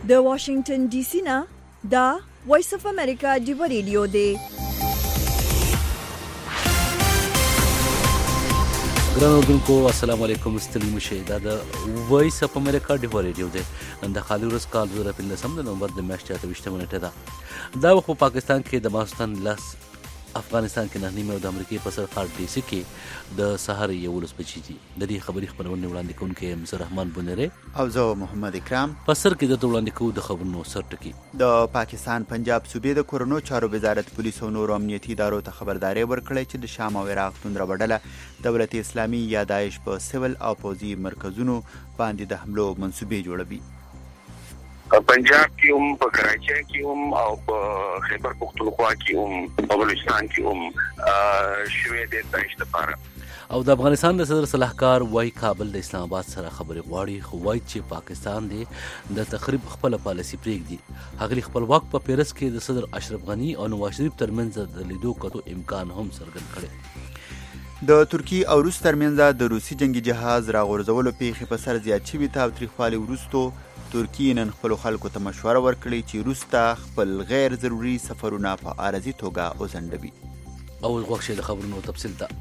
د واشنگټن ډي سي نه دا وایس اف امریکا دی ریډیو دی. ګرانو اوردونکو السلام علیکم. ستړي مشه. دا د وایس اف امریکا دی ریډیو دی. نن د خالي ورځ کال 2015 د نومبر د میاشتې 28 نیټه ده. دا وخت په پاکستان کې د ماستان لاس افغانستان کې نه نیمه او د امریکای په سر ښار ډي سي کې د سحر 11 بجې دي. د دې خبري خبرونه وړاندې کوونکی مصر رحمان بنيره او زه محمد اکرام. په سر کې د وړاندې کوو د خبرونو سر ټکی. د پاکستان پنجاب صوبې د کورونو چارو وزارت پولیس او نور امنیتي ادارو ته خبرداري ورکړې چې د شام او عراق توندره وډله دولت اسلامي یا داعش په سیول او پوځي مرکزونو باندې د حملو منسوبې جوړوي. پنجاب کې هم، په کراچۍ کې هم او په خیبر پختونخوا کې هم، په بلوچستان کې هم شوې د داعش لپاره. او د افغانستان د صدر صلاحکار وايي کابل د اسلام آباد سره خبرې غواړي، خو وايي چې پاکستان دی د تخریب خپل پالیسي پرېږدي. هغه خپلواک په پیرس کې د صدر اشرف غنی او نواز شریف ترمنځ د لیدو کتو امکان هم څرګند کړي. د ترکی او روس ترمنځ د روسي جنگي جهاز راغورځولو پیښې په سر زیات شوي تاوتریخوالي وروسته ترکی نن خپلو خلکو ته مشوره ورکړې چې روس ته خپل غیر ضروري سفرونه په عارضي توګه وځنډوي. او غوښ د خبرونو تفصیل ته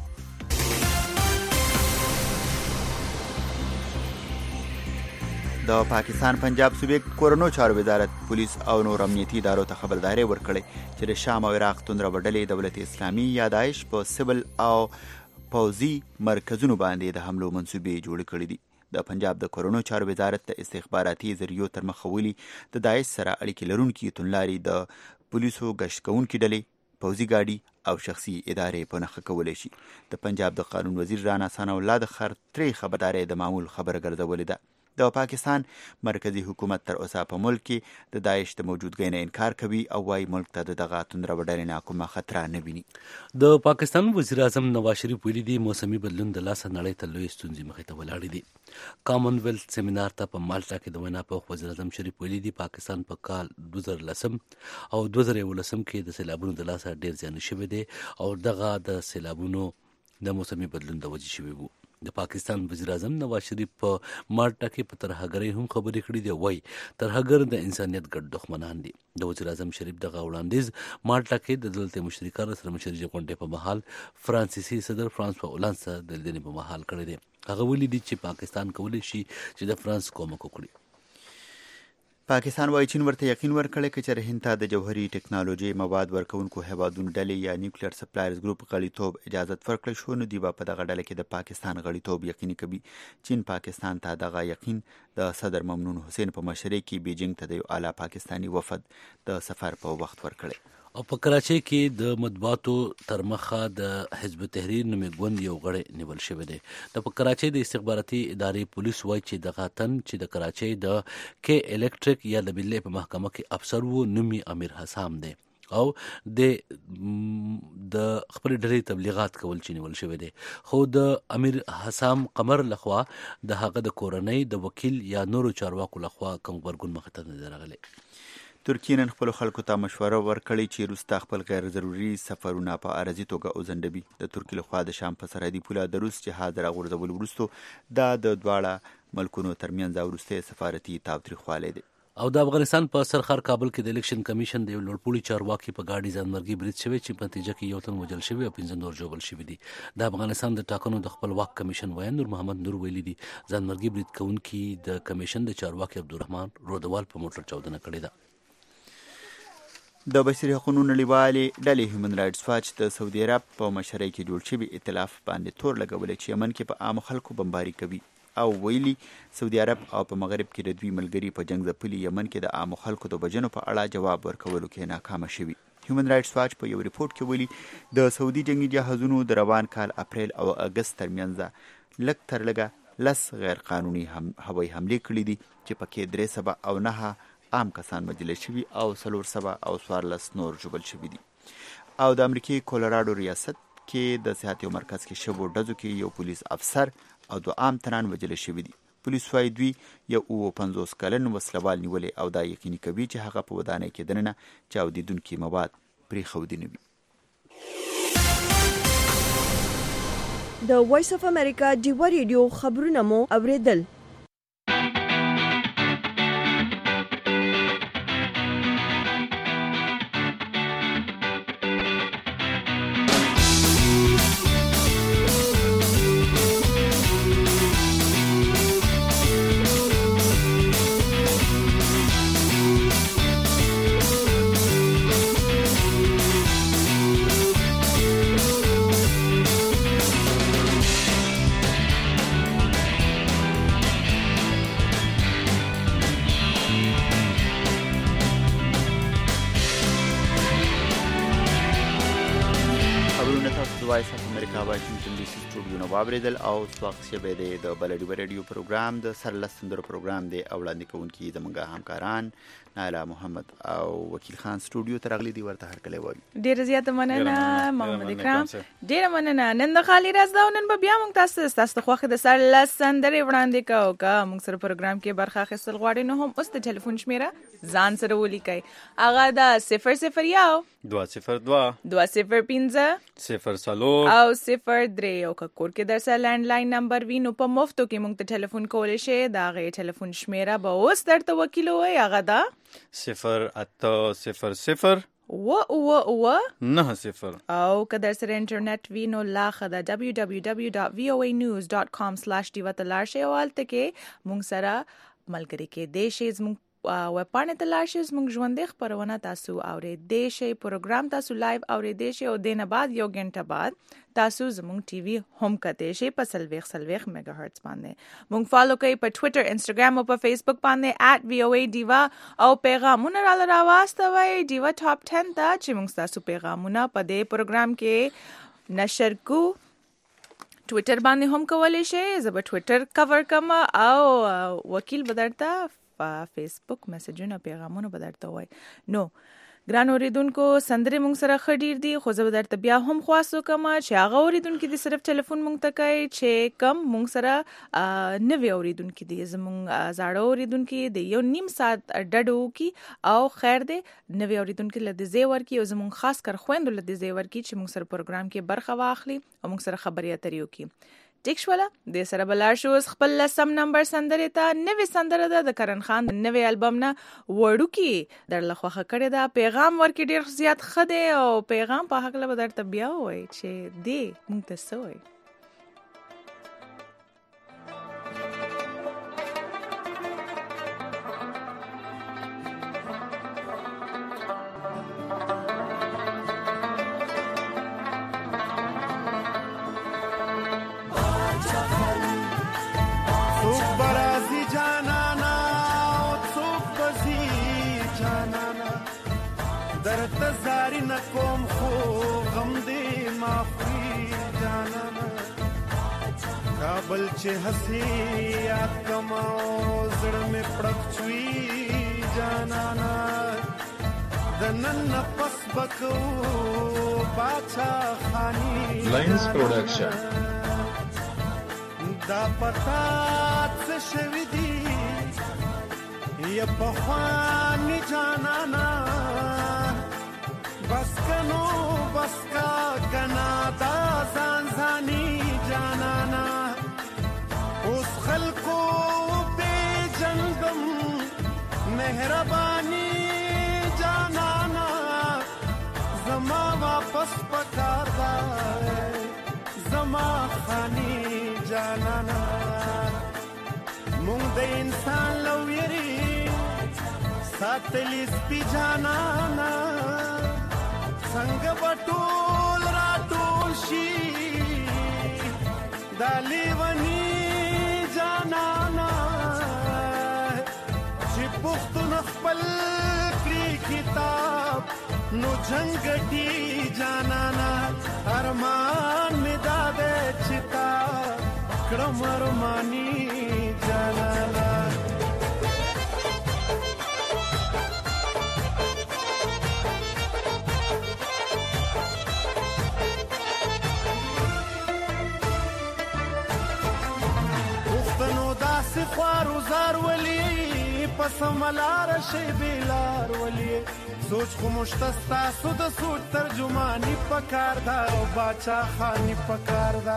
د پاکستان پنجاب صوبې کورونو چارو وزارت پولیس او نور امنیتي ادارو ته خبرداري ورکړې چې د شام او عراق توندره وډلې دولت اسلامي یا داعش په سیول او پوځي مرکزونو باندې د حملو منسوبې جوړې کړې دي. د پنجاب د کورونو چارو وزارت د استخباراتي ذریعو تر مخولي د داعش سره اړیکې لرونکي توندلاري د پولیسو گشت کوونکي ډلې پوځي ګاډي او شخصي ادارې په نښه کولی شي. د پنجاب د قانون وزیر رانا ثنا الله د خبرداري خبرداري د معمول خبره ګرځولې ده. د پاکستان مرکزی حکومت تر اوسه په ملک کې د داعش د موجودګۍ نه انکار کوي او وايي ملک ته د دغه توندره وډلې نه کومه خطر نه ویني. د پاکستان وزیر اعظم نواز شریف ویلي دی موسمي بدلون د لاسه نړۍ ته لوی ستونزې مخې ته ولاړې دي. کامن ویلث سیمینار ته په مالټا کې د وینا په وزیر اعظم شریف ویلي دی پاکستان په کال 2010 او 2011 کې د سیلابونو د لاسه ډیر زیان شوی دی او دغه د سیلابونو د موسمي بدلون د وجې شوی وو. د پاکستان وزیر اعظم نواز شریف په مالټا کې په ترهګرۍ هم خبرې کړې دي. وایي ترهګر د انسانیت ګډ دښمنان دي. د وزیر اعظم شریف دغه وړاندیز مالټا کې د دولت مشترکانو سره مشري غونډې په مهال فرانسیسي صدر فرانسوا اولند سره د لیدنې په مهال کړی دی. هغه ویلي دي چې پاکستان کولی شي چې د فرانس کومک وکړي. پاکستان وايي چین ورته یقین ورکړی چې چېرې هند ته د جوهري ټکنالوژي مواد ورکوونکو هیوادونو ډلې یا نیوکلیر سپلایرز ګروپ غړیتوب اجازت ورکړی شو نو دوی به په دغه ډله کې د پاکستان غړیتوب یقیني کوي. چین پاکستان ته دغه یقین د صدر ممنون حسین په مشرۍ کې بیجینګ ته د یو اعلی پاکستاني وفد د سفر په وخت ورکړی. او په کراچۍ کې د مطبوعاتو تر مخه د حزب تحریر نومې ګوند یو غړی نیول شوی دی. د کراچۍ د استخباراتي ادارې پولیس وایي چې دغه تن چې د کراچۍ د کې الکتریک یا د بجلی په محکمه کې افسر وو نومي امیر حسام دی او د خپل ډلې تبلیغات کول چې نیول شوی دی. خو د امیر حسام قمر لخوا د هغه د کورنۍ د وکیل یا نورو چارواکو لخوا کوم غبرګون مخ ته نه راغلی. ترکیه نن خپلو خلکو ته مشوره ورکړې چې روس ته خپل غیر ضروري سفرونه په عارضي توګه وځنډوي. د ترکیې لخوا د شام په سرحدي پوله د روس جهاز راغورځولو وروسته دا د دواړه ملکونو ترمنځ وروستی سفارتي تاوتریخوالی دی. او د افغانستان په سرخر کابل کې د الیکشن کمیشن د یو لوړپوړي چارواکي په گاډي ځانمرګي برید شوی چې په نتیجه کې یو تن وژل شوی او 15 نور ژوبل شوي دي. د افغانستان د ټاکنو د خپلواک کمیشن وایي نور محمد نور ویلي دي ځانمرګي برید کوونکي د کمیشن د چارواکي عبدالرحمن رودوال په موټر چاودنه کړې ده. د بشري حقوقو نړیوالې ډلې هیومن رایټس واچ د سعودي عرب په مشرۍ کې جوړ شوي ائتلاف باندې تور لګولی چې یمن کې په عامو خلکو بمباري کوي او ویلي سعودي عرب او په مغرب کې د دوی ملګري په جنګ ځپلي یمن کې د عامو خلکو د وژنو په اړه جواب ورکولو کې ناکامه شوي. هیومن رایټس واچ په یو ریپورت کې ویلي د سعودي جنګي جهازونو د روان کال اپریل او اګست ترمنځ لږ تر لږه 10 غیر قانوني هوایي حملې کړي دي چې پکې 300 او 9 عام کسان وژل شوي او 400 او 14 نور ژوبل شوي دي. او د امریکای کولراډو ریاست کې د صحت یو مرکز کې شوو ډزو کې یو پولیس افسر او 2 عام تنان وژل شوي دي. پولیس وايي دوی یو 50 کلن وسلوال نیولې او دا یقیني کوي چې هغه په ودانۍ کې دننه چاودیدونکي مواد پرېښودي نه وي. د وایس اف امریکا دی ریډیو خبرونه مو اوریدل. امریکا واشنگټن ډي سي سټوډیو نو واوریدل او وخت شبه د بلډي ریډیو پروګرام د سرلسندر پروګرام دی اوړاندې کوونکی د منګه همکاران نایلا محمد او وکیل خان سټوډیو ته راغلي دي ورته هر کله وایي ډیر زیات مننه محمد اکرام ډیر مننه نن د خالي راز دا نن بیا موږ تاسو خوخه د سرلسندر وړاندې کوو کا موږ سره پروګرام کې برخه اخیستل غواړي نو هم اوس د ټلیفون شمیره ځان سره ولیکئ هغه دا 001 202 205 0 او 03 او کور کې درسه لینډلاین نمبر وینو په مفتو کې موږ ته ټلیفون کولای شئ دا غي ټلیفون شمیره به اوس درته وکیل وای هغه دا 0800 90 او که در سره انټرنیټ وی نو لاخه دا www.voanews.com/diva تلارشه او الته کې مونږ سره ملګری کې دیشې زموږ وپانه تلارشه زموږ ژوندې خبرونه تاسو اورې دیشې پروګرام تاسو لایو اورې دیشې او دینه بعد یو غنټه بعد تاسو زموږ ټي وي هم کته شي په سلويخ میگا هرتز باندې مونږ فالو کوي په ټوئیټر انستګرام او په فیسبوک باندې @voadiva او پیغامونه را واستوي دیوا ټاپ 10 ته چې مونږ تاسو پیغامونه په دې پروګرام کې نشر کو ټوئیټر باندې هم کولای شئ زب ټوئیټر کور کما او وکیل بدرتا فیسبوک میسجونه پیغامونه بدرته وای نو ګران اوریدونکو سندره مونږ سره خډیر دي خو زه درته بیا هم خواستو کما چې هغه اوریدونکو دي صرف ټلیفون مونږ ته کوي چې کم مونږ سره نوې اوریدونکو دي زمونږ زاړه اوریدونکو دي یو نیم ساعت ډډو کی او خیر دي نوې اوریدونکو لدی زیور کی او زمونږ خاص کر خويندو لدی زیور کی چې مونږ سره پروګرام کې برخه واخلي او مونږ سره خبري اترې وکي ټیک شولا د سره بلار شو خپل لسم نمبر سندره ته نوې سندره ده د کرن خان نوې البم نه وړو کې در لخواخه کړی دا پیغام ورکې ډیر زیات خده او پیغام په حق له درته بیا وای چې دی مونږ ته سوې کوم خو غم دې معافي جانانا کابل چې هسي یاد کما زړه مې پړک چوي جانانا د نن پس بکو باچا خاني لاینز پروډکشن دا پتا څه شوي دي یا په خواني جانانا بس کنو بس کا کنا دا زانزانی جانانا اس خلقو بے جنگم مہربانی جانانا زما واپس پکار دا زما خانی جانانا مونږ د انسان لویری ساتلی سپی جانانا څنګه بټول را ټول شي دالی ونی جانانا چې پښتون خپل کړي کتاب نو جنگټي جانانا ارمان می داده چتا کړم ارمانی جانانا خوارو زار ولی پس ملار شی بیلار ولی سوچ خو مشتستا سود سوچ ترجمانی پکار دا او باچا خانی پکار دا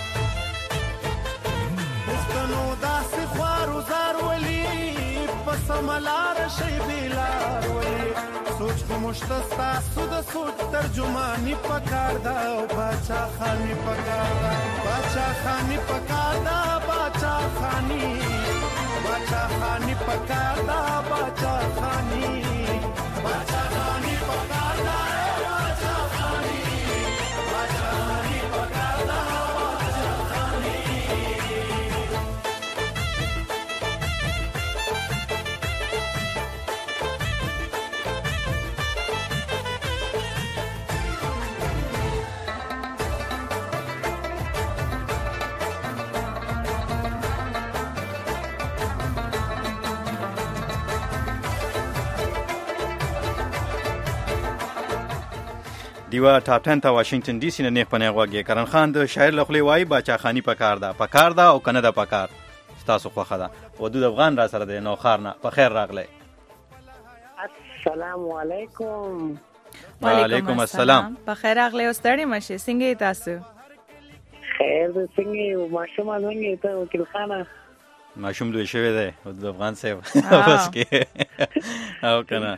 پختنو دا سی خوارو زار ولی پس ملار شی بیلار ولی سوچ خو مشتستا سود سوچ ترجمانی پکار دا او باچا خانی پکار دا باچا خانی پکار دا باچا خانی باچا خانی پکار دا باچا خانی باچا خانی پکار دا باچا خانی باچا خانی پکار دا باچا خانی دیوا ټاپ 10 ته واشنگټن ډي سي نه نه پنه غواګي کرن خان د شاعر لخوا وای باچا خانی پکار دا او کنه دا پکار تاسو خوخه ده ودود افغان را سره د نو خارنه په خیر راغلی. السلام علیکم. وعلیکم السلام. په خیر راغلی او ستړي مشه. څنګه تاسو؟ خیر دې څنګه ماشوم څنګه ته وکیل خانه؟ ماشوم دوی شوی دی ودود افغان صاحب بس کې او کنه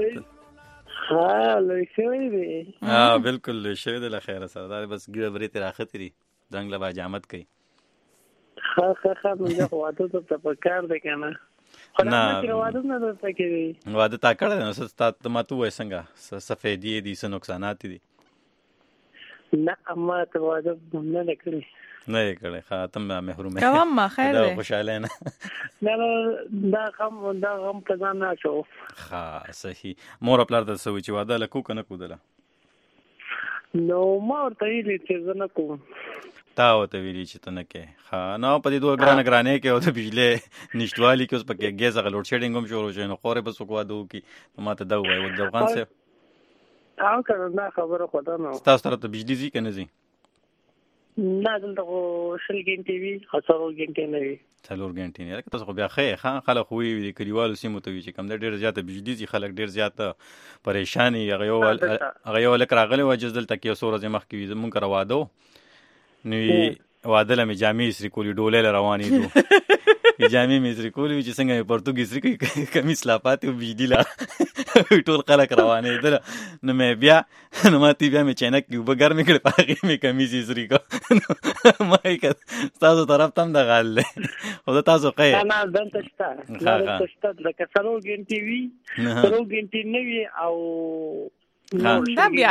ها لوی شوی دی. بالکل لوی شوی دی. له خیر سره دا بس ګیره بری ته راختري دنګ له باجامت کوي. ها موږ واده ته پکار دی کنه. نه واده نه درته کوي. واده تا کړه نو ست ما تو وای څنګه سفیدی دي څه نقصانات دي؟ نه اما ته واده نه کړی. نه کړی خاتم محروم کوم ما خیر دی. خوشاله نه. نه دا غم کزان نه شو. ها صحیح. مور خپل د سوي چې واده لکو کنه کودله. نو ما ورته ویلي چې زه نه کوم. تا ورته ویلي چې ته نه کې. ها نو په دې دوه ګرانې کې او د بجلی نشټوالي کې اوس پکې ګیز غلوډ شیډینګ هم شروع شوی نو خورې بس وکړو کې ما ته دا وایي د افغان صاحب. او کنه دا خبره خدا نه. تاسو سره ته بجلی زی کنه زی؟ نه دلته شل ګنټې وي هڅو ګنټې نه وي. څلور ګنټې نه. تاسو خو بیا خې خلک خو وي د کلیوالو سیمو ته وي چې کم ډېر زیاته بجلی زی خلک ډېر زیاته پریشانی هغه یو لک راغلی و چې دلته کې سور ځمخ کې زمونږ را واده نو واده له جامې سری کولی ډولې روانې دو جامې مې سری کولی چې څنګه پرتګي سری کوي کمیس لا پاتې بجلی لا ټول خلک روانې دل نو مې بیا نو ماتي بیا مې چینک کې وبګر مې کړ پاغي مې کمیس سری کو ما یې تاسو طرف تم د غال او تاسو قې نه دلته شته لکه څلور ګنټې وي څلور ګنټې نه وي او دا بیا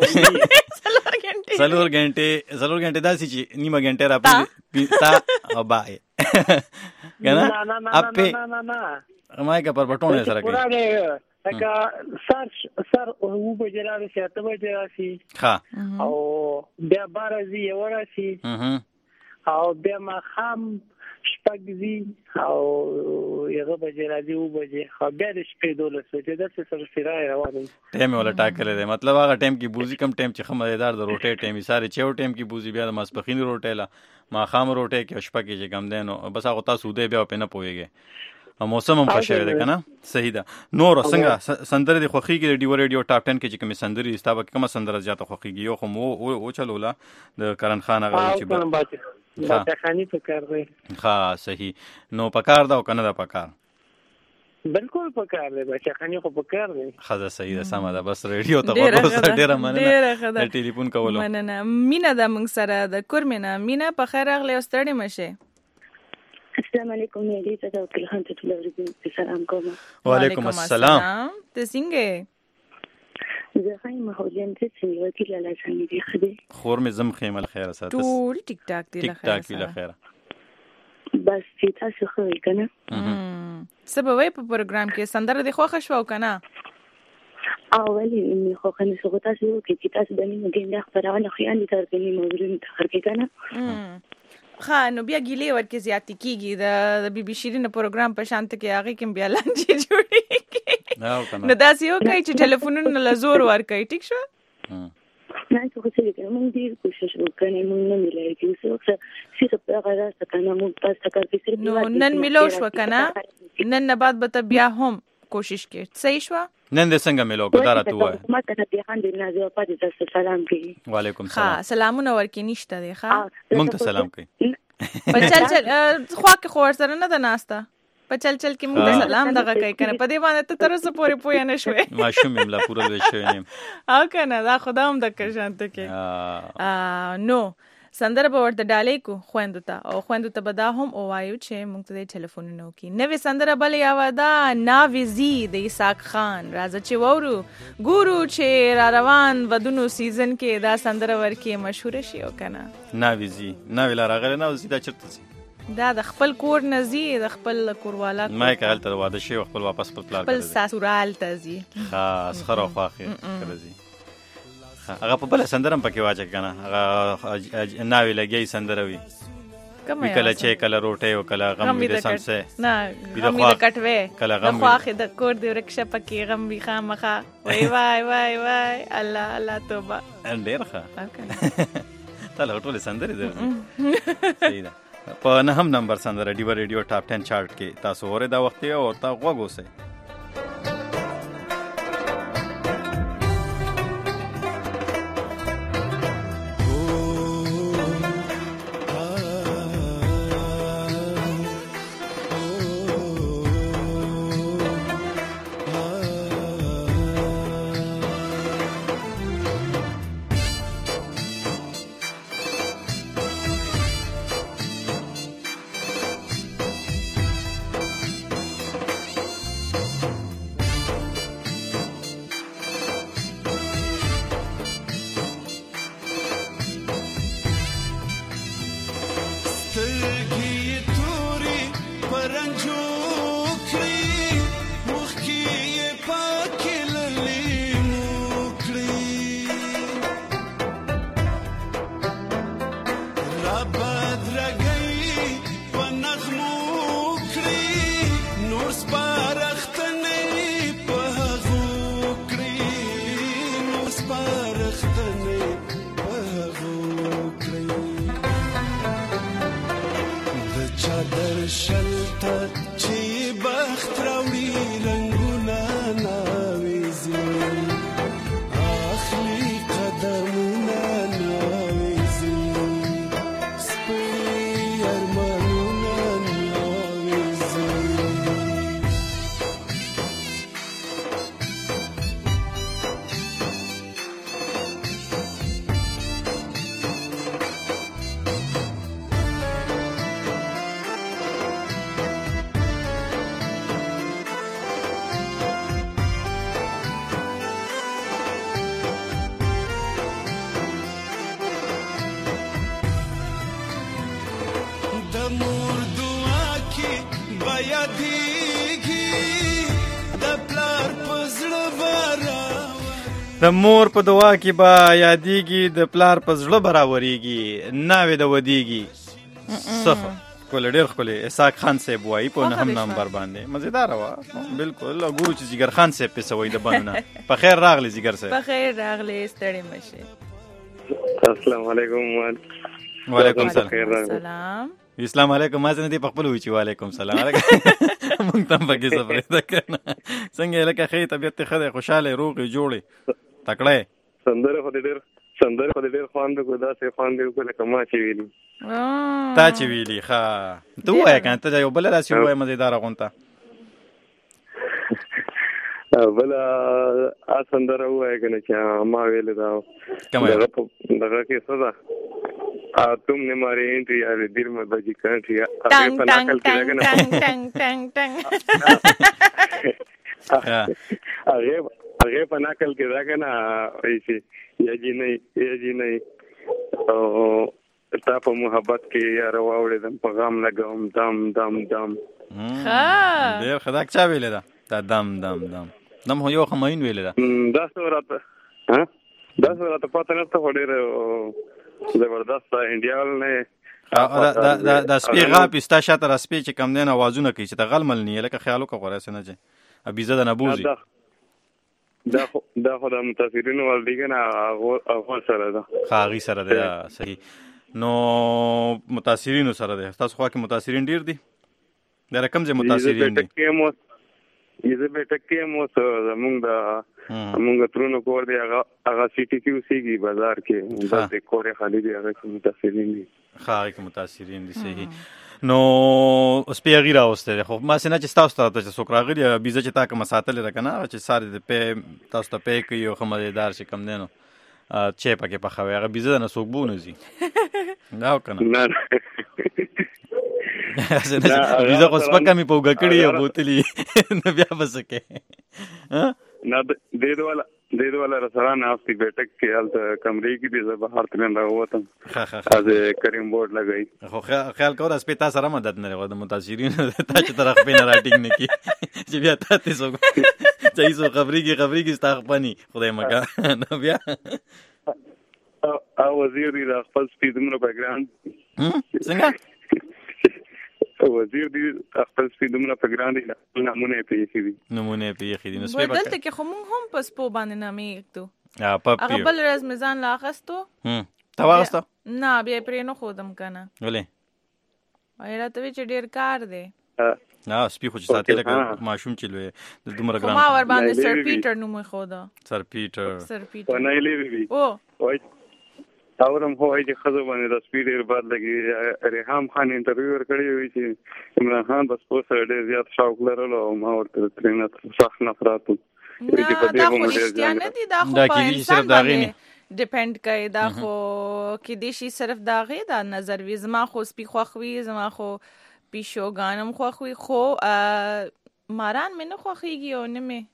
څلور ګنټې داسې چې نیمه ګنټه را پېتا او بای کنه اپې ما یې پر بټونه سره کوي لکه سر او بجې راشي اته بجې راشي ها او بیا بارزي وراشي او بیا ما خام شپږ زی او یغه بجې راځي او بجې خو بیا د شپې دولس چې د څه سره سره روانه ټیم ولا ټاکل دی مطلب هغه ټیم کې بوزي کم ټیم چې خمدار د روټي ټیم ساره چیو ټیم کې بوزي بیا د ماسپخین روټي لا ما خام روټي کې شپه کې کم دینو بس هغه تاسو دې بیا په نه پويږي او موسم هم خوشاله ده کنه صحیح ده نور څنګه سندره د خوخي کې ډیو ریډیو ټاپ 10 کې چې کوم سندري استابه کوم سندره زیاته خوخيږي یو خو او چلولا د کرن خان هغه چې باچا خانی پکار دی. ها صحیح نو پکار دا او کنه دا پکار بالکل پکار دی باچا خانی خو پکار دی. خزه صحیح ده سم ده بس ریډیو ته ورسره ډیره مننه د ټلیفون کولو مننه مینا د موږ سره د کورمینا مینا په خیر راغلی او ستړي مشه. السلام علیکم یی ته د وکیل خان ته ټول سلام کوم. وعلیکم السلام. ته څنګه زه خایم هولین ته چې وکیل الله څنګه دی خدای خور مې زم خیمل خیر ساتس ټول ټیک ټاک دی له خیر بس چې تاسو خو کنه سبب په پروګرام کې سندره دی خو خشوا کنه اولی مې خو کنه څه تاسو کې چې تاسو د نیمه ګنده خبرونه خو یان تر کې موضوع ته خر کې کنه خا نو بیا ګیلې ورکه زیاتی کیږي د بي بي شيرین پروګرام په شانت کې هغه کې بیا لانجه جوړي نو دا سيو کوي چې ټلیفونونه لزور ور کوي ټیک شو نه څه څه کې موږ ډیر کوشش وکړو موږ نه ملای چې څه څه په هغه راځه کنه موږ تاسو کار کې نو نن ملو شو کنه نن بعد به بیا هم کوشش کې صحیح شو نن د څنګه ملو کو دارته وای ما ته ته خان دې نازو پاتې تاسو سلام کوي. وعلیکم السلام. ها سلامونه ورکی نشته دی ښا مونږ ته سلام کوي. په چل خو کې خور سره نه د ناستا په چل کې مونږ ته سلام دغه کوي کنه په دې باندې ته تر اوسه پورې پوی نه شوې ما شوم ملا پورا وې شوې او کنه دا خدام د کښانته کې نو سندره به ورته ډالې کو خويندو ته او خويندو ته به دا هم وایو چې موږ ته ټلیفونونه وکړي نوې سندره بلې یاوه دا ناویزی د اسحاق خان راځه چې وورو ګورو چې را روان ودونو سیزن کې دا سندره ورکې مشهور شي او کنه ناویزی ناویلا راغله ناویزی دا چرته دا د خپل کور نزي د خپل کوروالا ما کال تر واده شي خپل واپس په پلان خپل ساسورال تزي خاص خره خواخي کړزي هغه په بل سندرم پکې واچ کنه هغه ناوی لګي سندره وي کله چې کله روټي او کله غم د سمسه نه غم د کټوي کله غم خواخه د کور دی ورکشه پکې غم وی خامخه وای وای وای وای الله الله توبه ډیر ښه تل ټول سندري درځي په نهم نمبر سندره ډیو ریډیو ټاپ 10 چارت کې تاسو اوره دا وخت او تا غوږ د مور په دعا کې با یادېږي د پلار په زړه براورېږي ناوې د ودېږي صفه کول ډېر ښکلی اسحاق خان صاحب وایي په نهم نمبر باندې مزیداره وه بالکل ګورو چې جګر خان صاحب پسې وایي د بڼونه په خیر راغلی جګر صاحب په خیر راغلی ستړی مشې السلام علیکم وعلیکم السلام اسلام علیکم ما څنګه دې په خپل وی چې وعلیکم السلام مونږ ته پکې صبر ده کنه څنګه لکه خې طبيعت ته خده خوشاله روغي جوړي تکړه سندره خو ډېر خوان به ګدا سه خوان دی کو لکه ما چې ویلی تا چې ویلی ښه ته وای کنه ته یو بل راسي وای مزیدار غونته بل ا سندره وای کنه چې ما ویل دا دغه کې صدا तुमने मारे एंट्री यार दिल में बजी कंट्री टंग टंग टंग टंग टंग टंग आगे पनाकल के जाके ना ऐसे ये जी नहीं ताप मोहब्बत के यार वावड़े दम पैगाम लगाम दम दम दम देर खदाक चा वेले दा दम दम दम दम हो यो खमाइन वेले दा 10 ورځې پته نه ته وړه زبردست انډیا ولنه دا سپی غاپی ستا شاته را سپی چې کم دین आवाजونه کوي چې د غلمل نه لکه خیالو کا غوړه سنه چې ابي زده نه بوزي دا خو د متاثرین ول دیګه نه اول سره ده خاغي سره ده صحیح نو متاثرین سره ده تاسو خو کې متاثرین ډیر دي دا رقم چې متاثرین دي یزه به ټکې مو زمونږ ترونو کور دی هغه سیټي کیو سیږي بازار کې د کور خالي دی هغه متاثرین دي خاغي متاثرین دي صحیح نو اوس په غیره اوسته خو ما سينه چې تاسو ته چې سوکراغي بيزه چې تا کوم ساتل راکنه چې ساره د په تاسو ته په کې یو خمريدار چې کم دینو چې پکې په خوي هغه بيزه نه سوکبونه زی دا کنه بيزه خو سپکه می په وګکړی او بوتلی نه بیا بسکه نه دې والا رسران افتی بیٹک کې حالت کمرې کې دې بهر ترنده وته از کریم بورډ لګای خو خیال کو راس په تاسو سره مدد نه غواړم متاثرین ته چې طرف په نه راټینګ نه کی چې بیا تاسو چې ایسو خبري کې ستاخ پني خدای مګه نو بیا او وزیر دی خپل سپیډ نو بیک ګراوند څنګه وزیر دی خپل سپي دومره په ګران دي نمونه پیښې دي نو سپي بدلته کې خو مونږ هم پس په باندې نامې یکتو پپی هغه بل ورځ میزان لا اخستو تا واغسته نه بیا پرې نه خودم کنه ولې راته وی چې ډیر کار دی نه سپي خو چې ساتي لکه ماشوم چې لوي د دومره ګران ما ور باندې سر پیټر نوم خوده سر پیټر ونه لې او وای اورم هوای چې خزو باندې د سپي ډیر باد لګي ریحام خان انټرویو ورکړی وی چې عمران خان بس پوسټ ډیر زیات شوق لرلو او ما ورته ترنه صح نفراتو دا خو رښتیا نه دي دا خو په انسان باندې ډیپند کوي دا خو کې دې شي صرف دا غي دا نظر وي زما خو سپي خوخوي زما خو پیشوګانم خوخوي خو ماران مې نه خوخيږي او نه مې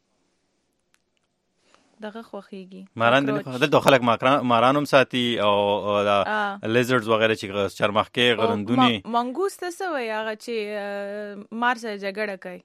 دغه خوخيږي ماران دلته خلک مارانم ساتي او لیزرډز وغیرہ چې چرمخکې غرندونی منګوس ته څه وي هغه چې مار سره جګړه کوي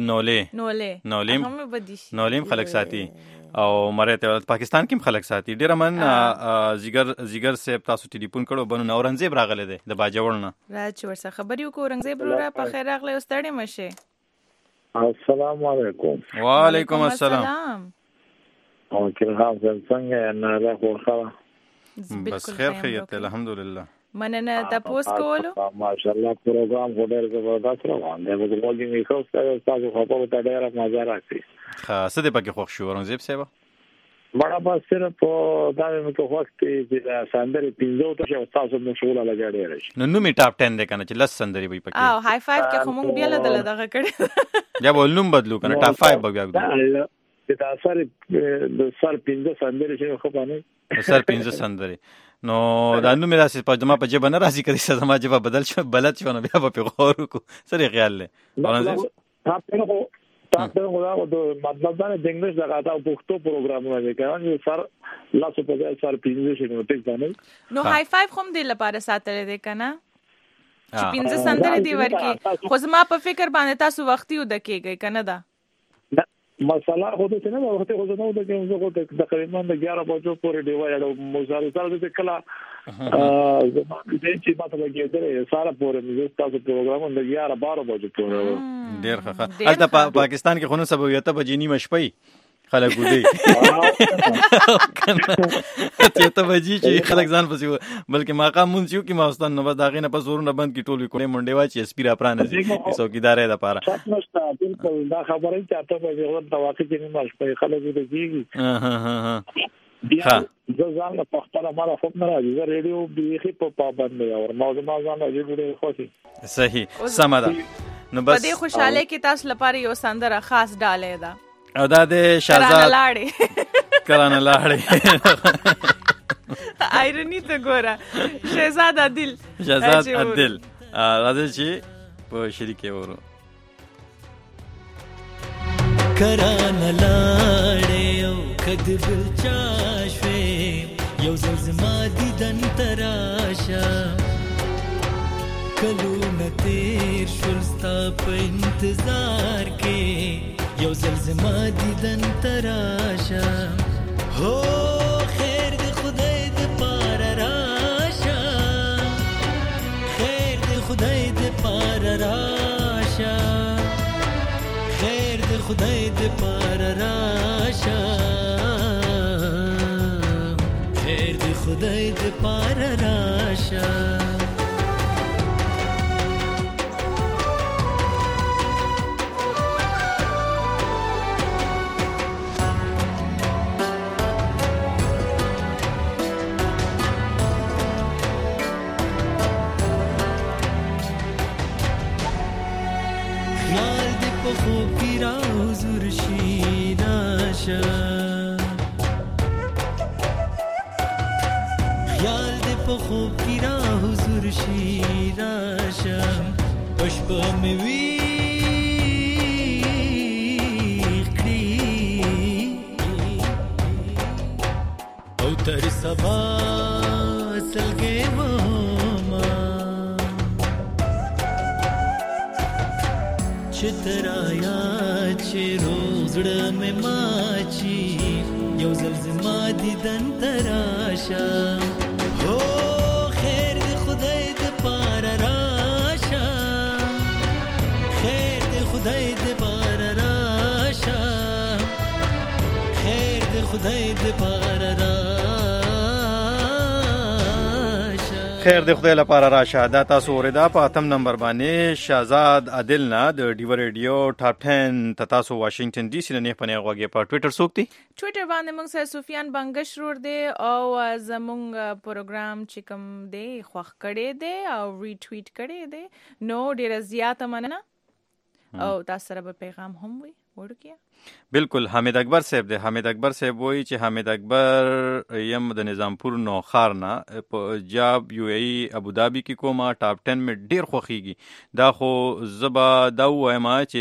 نولیم خلک ساتي او مرته پاکستان کې خلک ساتي ډیر من زیګر سیب تاسو ټلیفون کړو بنو اورنګزیب راغله ده د باجوړنه راځي ورسره خبرې وکړو اورنګزیب وروره په خیر راغله واستړې مشه السلام علیکم وعلیکم السلام او کې حاضر څنګه نه له خوخه بس خیر خیرت الحمدلله مننه تاسو کولو ماشاءالله پروګرام ډېر زبردست روان دی موږ وګورئ چې تاسو خبرو ته ډېر مزه راځي څه دې پکې خوښ شو اورنګزیب صاحب بڑا بس صرف دا مې کو وخت چې سندري 15 ته تاسو مشغوله لګړې راشي نو می ټاپ 10 ده کنه چې لس سندري وي پکې او های 5 کې کوم بیا له دغه کړي یا ولنوم بدلو کنه ټاپ 5 بیا چې تاسو د سر 15 سندري چې خو باندې سر 15 سندري نو دا نو مې راسي په جما په جبه نه راسي کړي سزما جبه بدل شو بلد شو نو بیا په غور کو سره خیال له تاسو غواړئ د مطلب دا د انګلیش دغه دا پښتو پروګرامونه دي کنه سر لاسو په ځای سر 15 شنو ټیک باندې نو های 5 هم دې لپاره ساتل دي کنه چې 15 سندري دی ورکی خو زما په فکر باندې تاسو وختي ود کېږي کنه دا مساله خو ته نه وخت خو زه نو د کوم زه تقریبا د 11 بجو پورې دی وایو مزارو سره د کلا زما دې چې ماته لګیدل ساره پورې مې تاسو پروګرام د 11 12 بجو پورې ډیر ښه البته پاکستان کې خونو سبب یته بجې نیمه شپې خلک ودی ته بجې چې خلک ځان پسې بلکې ماقام مونږ یو کې ماستان نو بس داغه نه پس ورونه بند کی ټولې کوړې منډې واچي اسپیرا پرانه سي څوکیدارې د پاره نشته بالکل دا خبره چې تاسو په ځواب تواقع کې نه مش په خلک ودی بیا ځان له پختره مالا خو نه راځي زه ریډیو بيخي په پابند نه اور موضوع ما ځان راځي ډېر خوشي صحیح سمدا نو بس په دې خوشاله کې تاسو لپاره یو سندره خاص ډالې ده او دا د شهزاد کرانه لاړې ایرنی ته ګوره شهزاد عادل راځي چې په شریکه ورو کرانه لاړې او کد بل چاشوي یو زما دیدن تراشه کلونه تیر شول ستا په انتظار کې یو زما دیدن تراشه هو خیر د خدای د پار راشه خیر د خدای د پار راشه خیر د خدای د پار راشه خیر د خدای د پار راشه خیال دې په خوب کې را حضور شي راشه پښپا مې ویخ کړي او تر سبا سلګې وما چې ترایا چې روزړه مې ماچی یو زما دیدن تراشه هو خیر د خدای د پار راشه خدای د پاره راشه خیر د خدای لپاره راشه. دا تاسو اوریدا په 8 نمبر باندې شهزاد عادل نه د ډیو ریډیو ټاپ 10 ته تاسو واشنگټن ډي سي نه پنه غوږی په ټوئیټر سوکتي ټوئیټر باندې موږ سره سفیان بنگش رور دی او زموږ پروګرام چې کوم دی خوښ کړي دی او ریټویټ کړي دی نو ډیر زیاته مننه او تاسو سره به پیغام هم وي ورکیا. بالکل حمید اکبر صاحب دی. حمید اکبر صاحب وایي چې حمید اکبر یم د نظامپور نو خار نه په جاب یو ای ابو ظبي کې کومه ټاپ 10 می ډیر خوخیږي. دا خو زبا دا وایم چې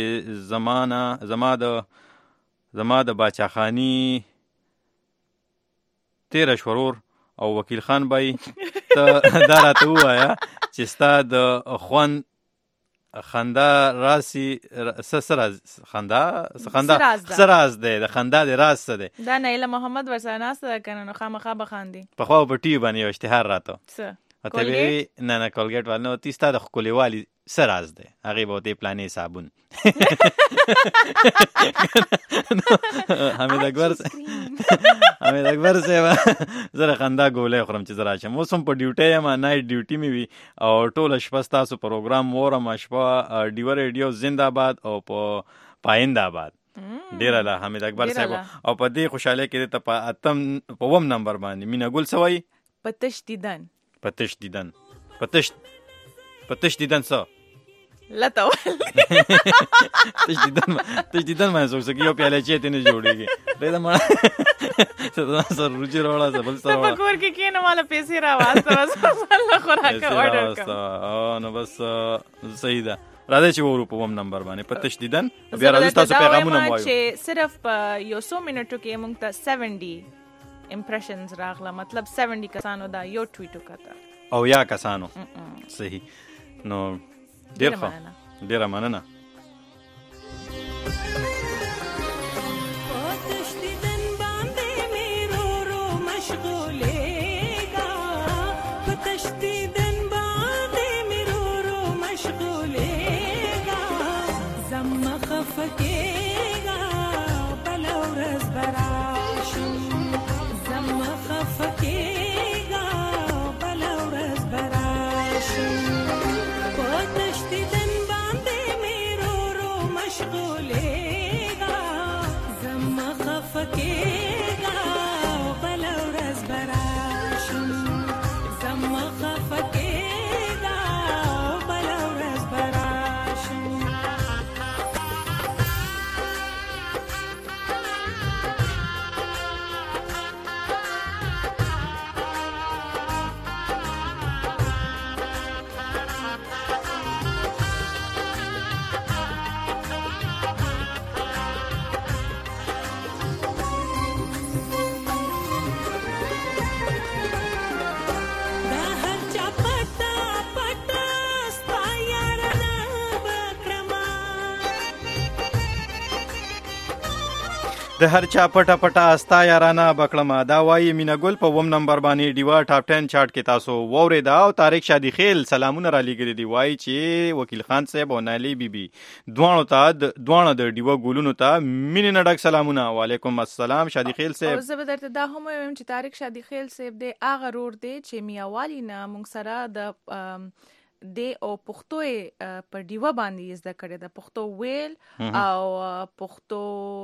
زما د باچاخانی 13 شورور او وکیل خان بای ته دا راته وایا چې ستا د خوان خندا راسي سراز خندا سراز دی د خندا د راز څه دی. دا نیله محمد ورسره ناسته کنه نو خامخا بخاندي په خو په ټي باندې یو اشتهار راته څه اته نه کولګیټ والنو تیستا د خولېوالي سراز دی هغه به ته پلانې صابون. حمید اکبر صاحب زره خندا ګولې خورم چې زرا شم اوس هم په ډیوټي یم نایټ ډیوټي می وي او ټول شپه تاسو پروګرام مورم شپه ډیو ریډیو زنده‌باد او په پاینده‌باد ډیر له حمید اکبر صاحب او په دې خوشاله کې ته په 8 نمبر باندې مینا ګل سوي پتش دیدن څه لته تجدیدن ما زوږ سګي یو پیاله چې ته نه جوړيږي دا ما سر روجي راوړا بل سره په کور کې کینه مال پیسې راواسته الله خوراک اورډر کړ نو بس صحیح ده. راځي چې ورو په نمبر باندې په تجدیدن بیا راځي تاسو پیغامونه وایو چې صرف یو 100 منټو کې موږ ته 70 امپریشنز راغله مطلب 70 کسانو دا یو ټویټ وکړه او یا کسانو صحیح نو ډیر مننه. د هر چا پټه پټه استا یارانه بکړما. دا وایي مینا ګل په 8 نمبر باندې ډیوا ټاپ 10 چارت کې تاسو وورېدا او طارق شادي خیل سلامونه را لګري دی. وایي چې وکیل خان صاحب او نالي بیبي دوانو د ډیوا ګولونو ته مینه نډک سلامونه. وعلیکم السلام شادي خیل صاحب. او زه به درته دا هم وایم چې طارق شادي خیل صاحب دی اغه رور دی چې میاوالی نه موږ سره د دی او پښتو په ډیوا باندې زده کړی د پښتو ویل او پښتو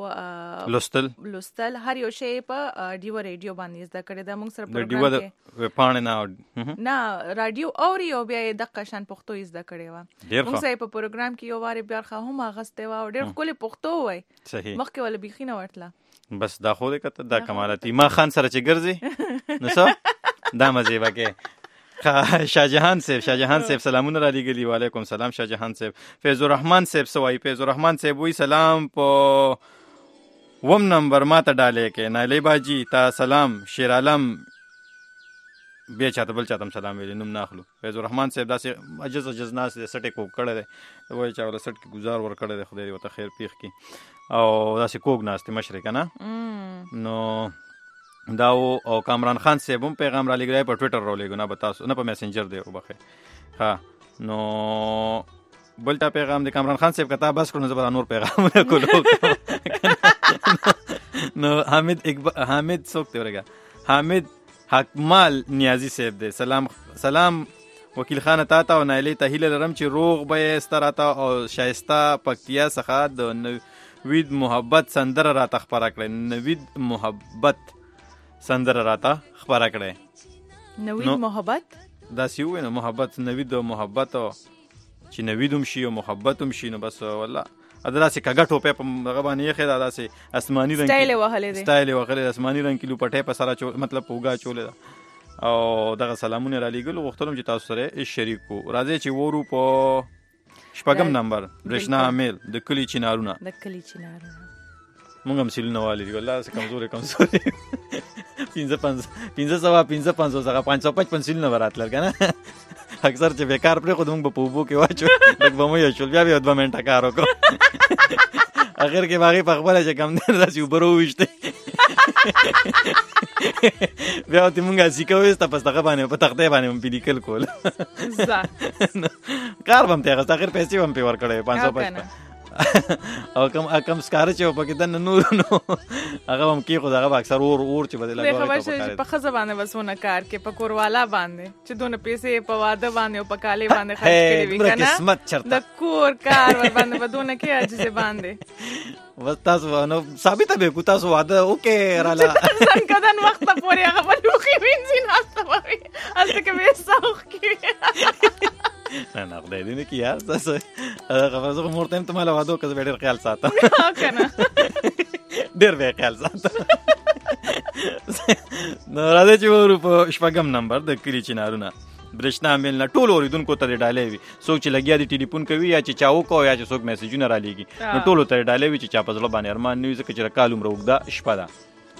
لوستل هر یو شی په ډیوا ریډیو باندې زده کړی د موږ سره پروګرام کې پاڼه نه رادیو اوري او بیا د قشن پښتو زده کړی و موږ سره په پروګرام کې یو واره بیا هم اغسته و او ډیر کلی پښتو وای مخکې ول بيخینه ورتله بس دا خو دې کته دا کمالاتي ما خان سره چې ګرځي نو څه دا مزه وکي. شاهجهان صاحب سلامونه را لګلی. وعلیکم سلام شاهجهان صاحب. فیض الرحمن صاحب سوای فیض الرحمن صاحب وی سلام په 8 نمبر ماته ډالې کې نالي باجی تا سلام شیر عالم بیا چاته بل چاته سلام ویل نوم ناخلو. فیض الرحمن صاحب داسې عجز ناس سټې کو کړه دی وای چا ول سټ کې گزار ور کړه دی خدای وته خیر پیخ کی او داسې کوګ ناس ته مشرک نه نو دا او کامران خان صاحب هم پیغام را لګړای په ټوئیټر را لګونه بتاسو نه په میسنجر دی وبخه ها نو بلتا پیغام د کامران خان صاحب کته بس کړو زبر نور پیغام کولو نو حامد څوک دی ورګه حامد حکمال نیازی صاحب دی. سلام وکیل خان تا او نایلی ته هیله لرم چې روغ به ستراته او شایسته پکتیا څخه د نوید محبت سندره راته خبره کړې. نوید محبت سندره راته خبره کړې. نوید محبت داسې ووایي نو محبت نوید او محبت چې نوید هم شي او محبت هم شي نو بس والله داسې کږه ټوپۍ په هغه باندې یې ښې ده داسې اسماني رنګ سټایل یې وهلی دی سټایل یې وهلی اسماني رنګ کې لوپټۍ په سره مطلب په اوږه اچولې ده او دغه سلامونه را لیږلو غوښتلم چې تاسو سره شریک کړو. راځئ چې وورو په 6 نمبر برېښنا امیل د کلي چنارونه مونږ هم سیلونه والي دي والله څه کمزورې 555 څخه 555 سیلونه به راتلل که نه اکثر چې بیکار پرېښود مونږ به په اوبو کې واچو لږ به مو یې شول بیا 2 منټه کار وکړو اخر کې به هغې په خپله چې کم دی داسې اوبه راوویشتې بیا ورته مونږ سیکه وویسته پس دغه باندې په تختې باندې هم پې لیکل کول کار به هم ترې اخېست اخر پیسې به هم پې ورکړی 555 او کم سکاره چې و پکې دننه نور نو هغه به هم کېښود هغه به اکثر اور چې به دې لګولی خبر شوې چې په ښځه باندې به څونه کار کې په کوروالا باندې چې دونه پیسې په واده باندې او په کالي باندې خرڅ کړي وي که نه د کور کار ورباندې به دونه کې عاجزې باندې بس تاسو نو ثابته به کو تاسو واده وکړې راله څنګه وخت پورې هغه به لوښي وینځي ناسته به وي هلته کې به یې سوق کړي نه خدای دې نه کړي یار تاسو خبره زه خو مور ته یم ته ماله واده وکړه زه به ډېر خیال ساتم ډېر به یې خیال ساتم. نو راځئ چې وورو په 6 نمبر د کلي چنارونه برېښنا میل نه ټولو اورېدونکو ته دې ډالۍ وي. څوک چې لګیا دي ټلیفون کوي یا چې چا وکړو یا چې څوک میسیجونه را لیږي نو ټولو ته دې ډالۍ وي چې چا په زړه باندې ارمان نه وي ځکه چې کال عمره اوږده شپه ده.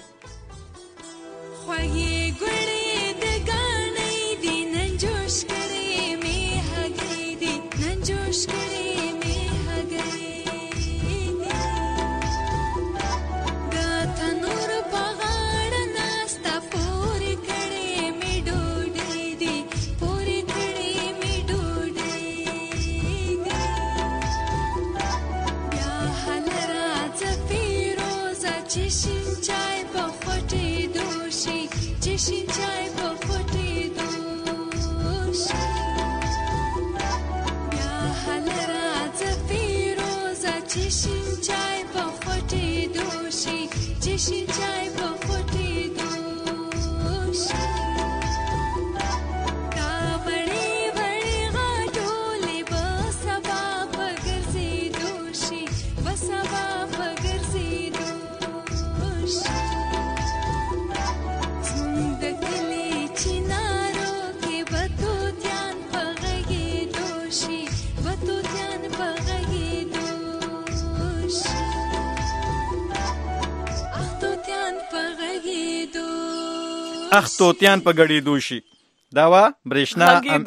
اخ توتیان په غړېدو شي دا وا برېښنا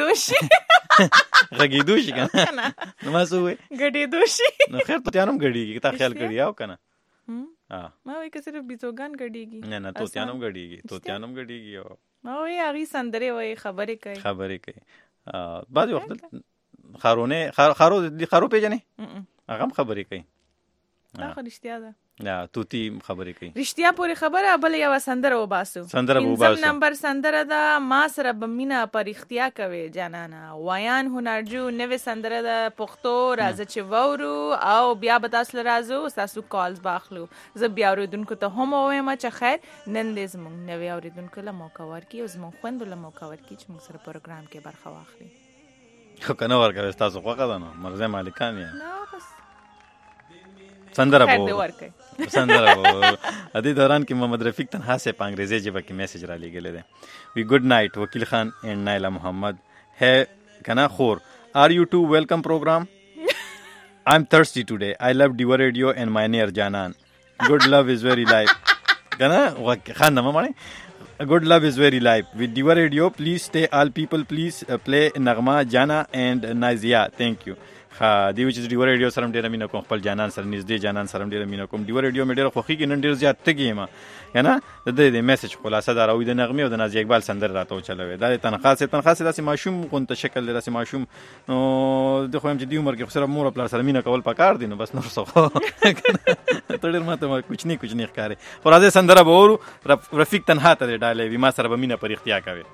غږېدو شي که نه نو ما څه ووایې غړېدو شي نو خیر توتیان هم غړېږي تا خیال کړي او که نه ما وایي که صرف بیزوګان غړېږي نه توتیان هم غړېږي او ما وایي هغې سندرې وایي خبرې کوي بعضې وخت خارو پېژنې هغه هم خبرې کوي خو رښتیا ده توتی خبرې کوي رښتیا پورې خبره بل یوه سندره وباسو 5 نمبر سندره ده ما سره به مینه په رښتیا کوي جانانه ویان هنرجو نوې سندره ده پښتو راځه چې وورو او بیا به تاسو له راځو ستاسو کالز به اخلو زه بیا اورېدونکو ته هم ووایم چې خیر نن دې زموږ نوې اورېدونکو له موقع ورکړي او زموږ خویندو له موقع ورکړي چې موږ سره پروګرام کې برخه واخلي خو که نه ورکوي ستاسو خوښه ده نو مرزه مالکان یې سندره به ادې دوران کې محمد رفیق تنها سے په انګریزي ژبه کې میسج را لیږلی دی وی ګډ نایټ وکیل خان اینڈ نایلا محمد ہے کنا خور آر یو ٹو ویلکم پروگرام آئی ایم تھرسٹی ٹوڈے آئی لو ڈیور ریڈیو اینڈ مائی نیئر جانان گڈ لو از ویری لائف کنا خان نما مانے گڈ لو از ویری لائف with Diva Radio please stay all people please play Nagma Jana and Nazia thank you ها دی چې ډیو ریډیو سره ډیر مینه کوم خپل جانان سره نږدې جانان سره ډیر مینه کوم ډیو ریډیو مې ډیر خوخي کې نن ډیر زیات تګي ما کنه د دې میسج خلاصه دا راوي د نغمه او د نازي اقبال سندر راته چلوي دا تنخواه داسې ماشوم غونته شکل داسې ماشوم نو د خو هم چې دی عمر کې سره مور خپل سره مینه کول پکار دي نو بس نور څه ته ډیر ماته کوچنی ښکاري خو راځي سندره به ورو رفیق تنها ته ډالې وي ما سره به مینه پر اختیار کوي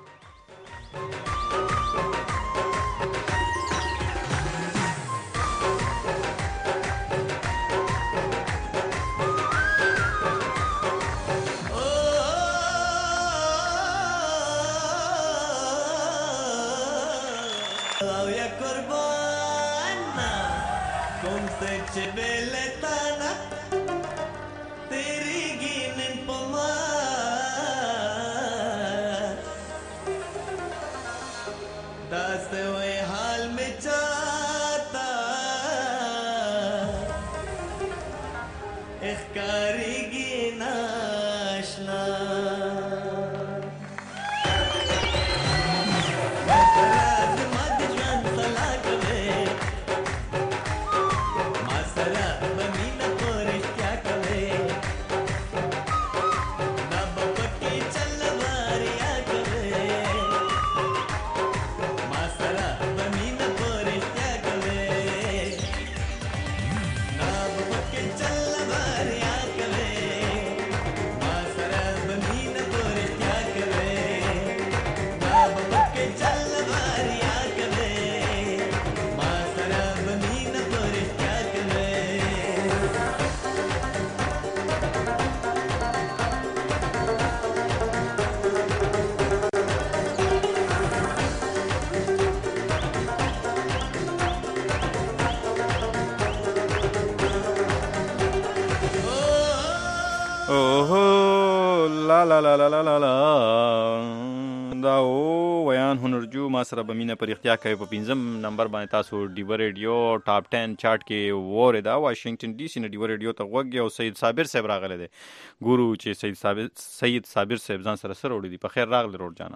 دا ویان هنرجو ما سره به مینه پر اختیار کوي په 5 نمبر باندې تاسو ډیو ریډیو ټاپ 10 چارت کې وره دا واشنگټن ډي سي نه ډیو ریډیو ته وګي او سید صابر صاحب راغله دي ګورو چې سید صابر صاحب ځان سره وړي دي په خیر راغله روړ جانا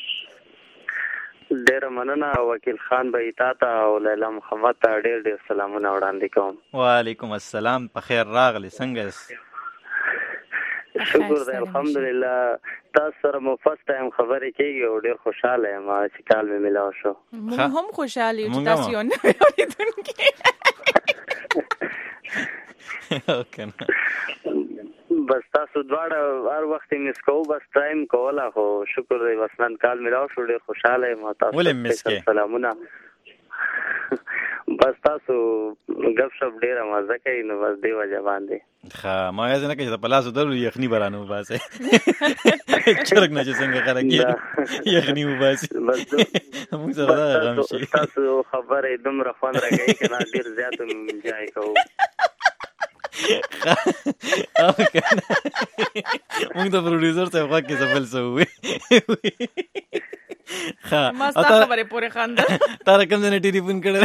ډیر مننه وکیل خان به تاته او لیلا محمد ته ډیر سلامونه وړاندې کوم وعلیکم السلام په خیر راغله څنګه شکر دی الحمدلله تاسو سره مو فرست ټایم خبرې کېږي او ډېر خوشاله یم چې کال مې ملاو شو موږ هم خوشاله یو چې تاسو یو نوی اورېدونکي بس تاسو دواړه هر وخت مس کوو بس ټایم کوله خو شکر دی بس نن کال ملاو شو ډېر خوشاله یم تاسو ته سلامونه بس تاسو غب شپ ډیره مزه کوي نو بس دی وجه باندې ښه ما یې نه کې په لاسو درو یخني برانو باسه چرګ نه چې څنګه خرګي یخني وباسي بس موږ سره غم شي تاسو خبره دومره خوان راګي کنه ډیر زیات منځای کوو موږ د پروډوسر څخه خو کې سفل سوې ما ستاسو خبره پورې خاندل تار کوم نه ټلیفون کړل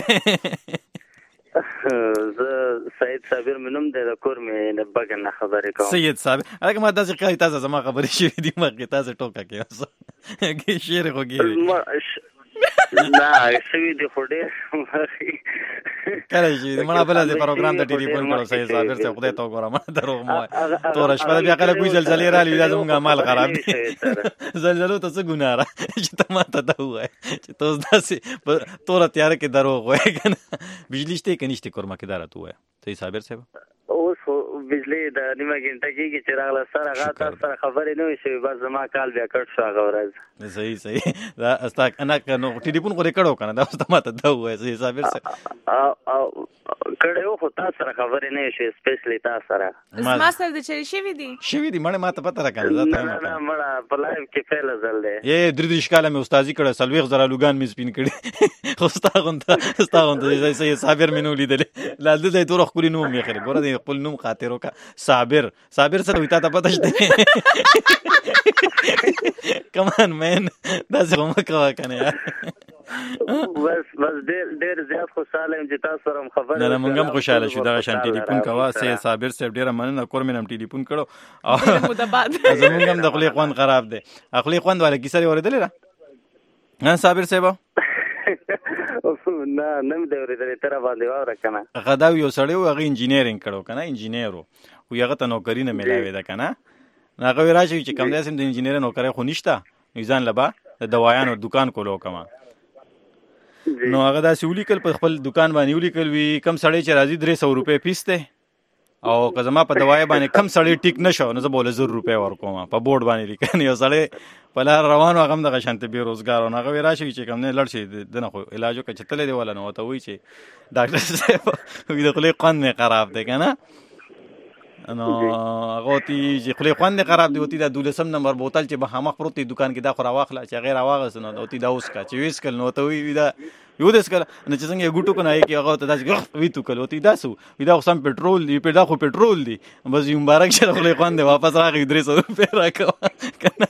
سید صابر منم د کور مې نه بګن خبرې کوم سید صابر هغه ما تاسو کوي تاسو زما خبرې شوې دي ما کې تاسو ټوکا کې اوس کې شعر خوږي نه شوې دي خو ډېر کله چې مړه بل د پروګرام ته ټلیفون کړو سید صابر ته خدای ته وګورم دروغ مو تور شپه بیا کله کوئی زلزلې را لې لازم موږ مال خراب دي زلزلو ته څه ګناه را چې ته ماته دا وای چې تاسو داسې تور تیار کې دروغ وای کنه بجلی شته کنيشته کورما کې دارته وای سید صابر صاحب اوس بجلی د نیمه غنټه کې چې راغله سره غاټه سره خبرې نه شي بس زما کال بیا کټ شو هغه ورځ صحیح دا استا انا کنه ټلیفون غوړې کړو کنه دا اوس ماته دا وای سید صابر صاحب کړهو خو تاسو سره خبرې نه شي سپیشلی تاسو سره ما سره د چری شوی دي مړه ماته پته راکنه نه مړه په لایو کې فعل زل دی یې درې شکاله مې استادي کړه سلويغ زرا لوګان مې سپین کړي خو استاغونته سید صابر مې نو لیدل لا د دې تور خپل نوم یې خره ګوره دې خپل نوم خاطر وکا صابر سره وتا ته پته شته کمان مین دا څنګه کا کنه یار بس ډېر زیات خوشاله یم چې تاسو سره خبرې نه موږ هم خوشاله شو دا شان ټلیفون کوا سید صابر صاحب ډېر مننه کور مې نم ټلیفون کړو او زموږ هم د خپل خوان خراب دي خپل خوان والا کیسه ورېدلې را صابر صاحب نه نم دی اورېدلې تر باندې واوره کنه. غدا یو سړی و هغه انجینیرینګ کړو کنه انجینیر و هغه ته نوکری نه ملاوي ده کنه. هغه راشي چې کوم داسې د انجینیر نوکری خو نشته ځان لبا د دوايانو دکان کولو کما. نو هغه داسې ولیکل په خپل دکان باندې ولیکل وی کم سړی چې راځي 300 روپے فیس ته او که زما په دوايي باندې کم سړی ټیک نشو نو زه بوله 100 روپے ورکوم په بورډ باندې لیکن یو سړی په لار روانو هغه د غشنته بي روزګار او هغه راشي چې کوم نه لړ شي دنه خو علاجو کې چتلې دی ولا نو ته وی چې ډاکټر صاحب وی د خپل قان نه خراب دی کنه. نو هغه تی چې خپل قان نه خراب دی وتی د 12 نمبر بوتل چې به همخ پروتي دکان کې دا خو راواخله چې غیر واغس نو وتی دا اوس کا چې ویس کل نو ته وی دا یو دس کله نه چې څنګه ګټو کنه کې هغه ته داسې وی تو کله وتی داسو وی دا سم پټرول دی په دا خو پټرول دی بس یو مبارک شه خپل قان دی واپس راغی 300 روپے راکو کنه.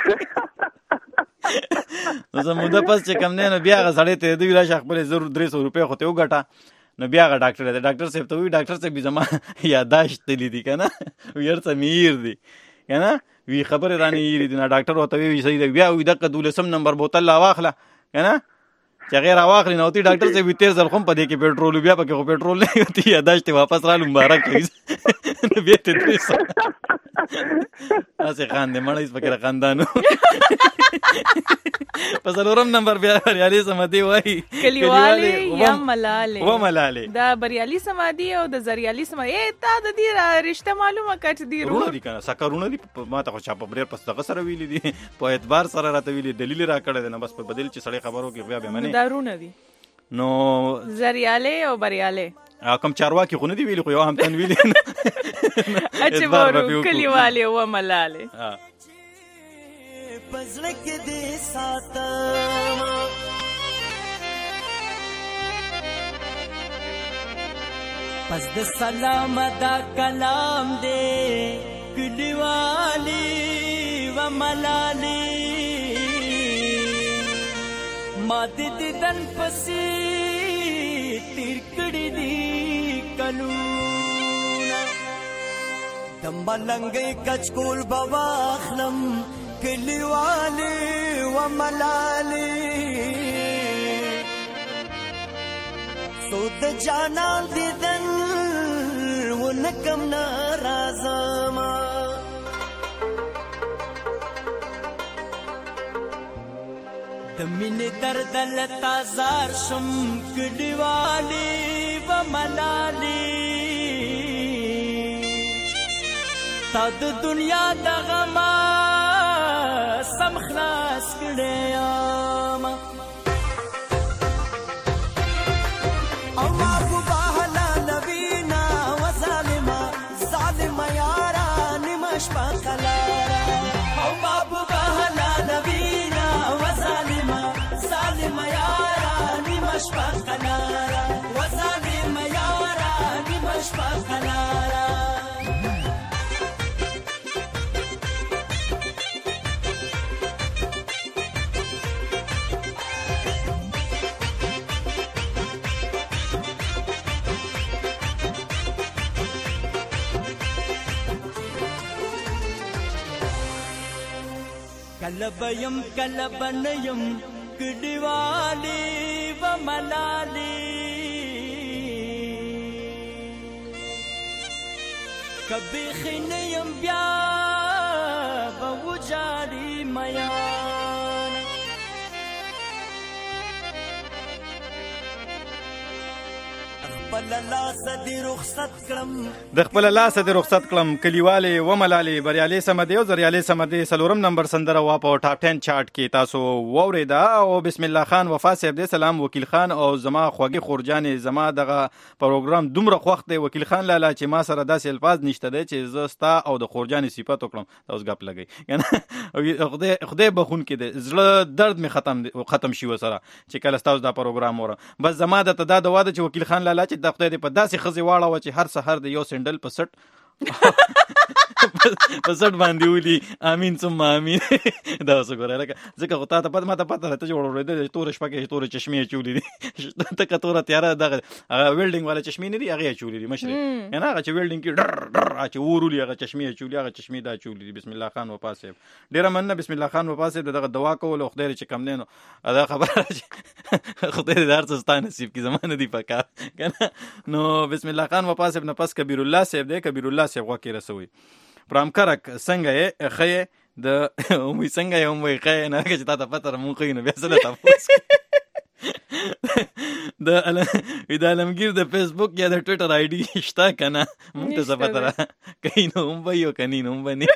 نو زموږ پس چې کم نه بیا غسړې ته دوی راشه خپل 300 روپے خو ته وګټه نو بیا ډاکټر دی ډاکټر صاحب ته وی ډاکټر صاحب زما یاداشت لیدي کنه وير سمیر دی کنه وی خبر رانی یری دی نه ډاکټر وته وی صحیح دی بیا وی د 12 نمبر بوتل لا واخله کنه چې غیر واخلی نو تی ډاکټر صاحب تیر ځل خو په دې کې پېټرول بیا پکې خو پېټرول نه وتی یاداشت واپس را مبارک کیږي بیا ته دې اسه خان دې مړی پکې خاندانو په څلورم نمبر بیا بریالي سمادي وای کلیواله یا ملاله و ملاله دا بریالي سمادي او د زریالي سمادي تا د دې رشتہ معلومه کټ دی رونه دي کنه سکرونه دي ما ته خو چا په بریر پس دغه سره ویلي دي په اعتبار سره راته ویلي دلیل را کړی نه بس په بدل چې سړی خبرو کې بیا به منی دا رونه دي نو زریاله او بریاله کوم چارواکي خو نه دی ویلي خو یو هم تن ویلي اچھا ورو کلیواله و ملاله پزړه کې دې ساتم پس د سلام دا کلام دې کلیواله و ملاله ما دې دن پسې تیر کړې دي کلونه د ملنګي کچکول بواخلم کلیواله و ملاله سود جانان دیدن و نکم نارازما د مینې درد لتا زار شم کلیواله و ملاله تا د دنیا د غما سم خلاص کړه ما او محبوبه لا نبینا وظالما ظالم یارا نمش پخلارا او محبوبه لا نبینا وظالما ظالم یارا نمش پخلارا وظالم یارا نمش پخلارا کلبیم کلبنیم کډیوالی و ملالی کبی خینیم بیا بوجاری میان د خپل لاس د رخصت کړم کلیواله و ملاله بریالي سمدي او زریالي سمدي سلورم نمبر سندره وا په ټاپ 10 چارت کې تاسو ووریدا او بسم الله خان وفا صاحب دې سلام وکیل خان او زما خوږی خورجان زما دغه پروګرام دومره خوخت دی وکیل خان لاله چې ما سره داسې الفاظ نشته دی چې زستا او د خورجان صفات وکړم اوس غپ لګي یعنی خدای بخون کې دی زړه درد می ختم شي وسره چې کله تاسو دا پروګرام وره بس زما د تدا د واده چې وکیل خان لاله چې د خدای په داسې خزي واړه و چې هر سحر د یو سندل په سټ په سټ باندې ولي امين ثم امين دا اوس ګوره لکه ځکه خو تا ته ما ته پته راته جوړ ورېده تور شپه کې تور چشمې چولې دي ته کتوره تیاره دغه ویلډینګ والا چشمې نه دي هغه چولې دي مشره کنه هغه چې ویلډینګ کې ډر ډر چې ورولي هغه چشمې چولې هغه چشمې دا چولې دي بسم الله خان وفا صاحب ډیره مننه بسم الله خان وفا صاحب دغه دوا کول او خدای چې کم دینو دا خبره خدای دې هر څه ستانه نصیب کی زمانه دی پکا کنه نو بسم الله خان وفا صاحب نه پس کبیر الله صاحب دی کبیر الله صاحب وکي رسوي پرامکرک څنګه یې خې د موي څنګه یې موي خې نه چې تا ته پته مونږ نه بیا سره تاسو د عالمگیر د فیسبوک یا د ټویټر آی ډی شته کنه مونږ ته څه پته را کین هم وایو کنین هم بني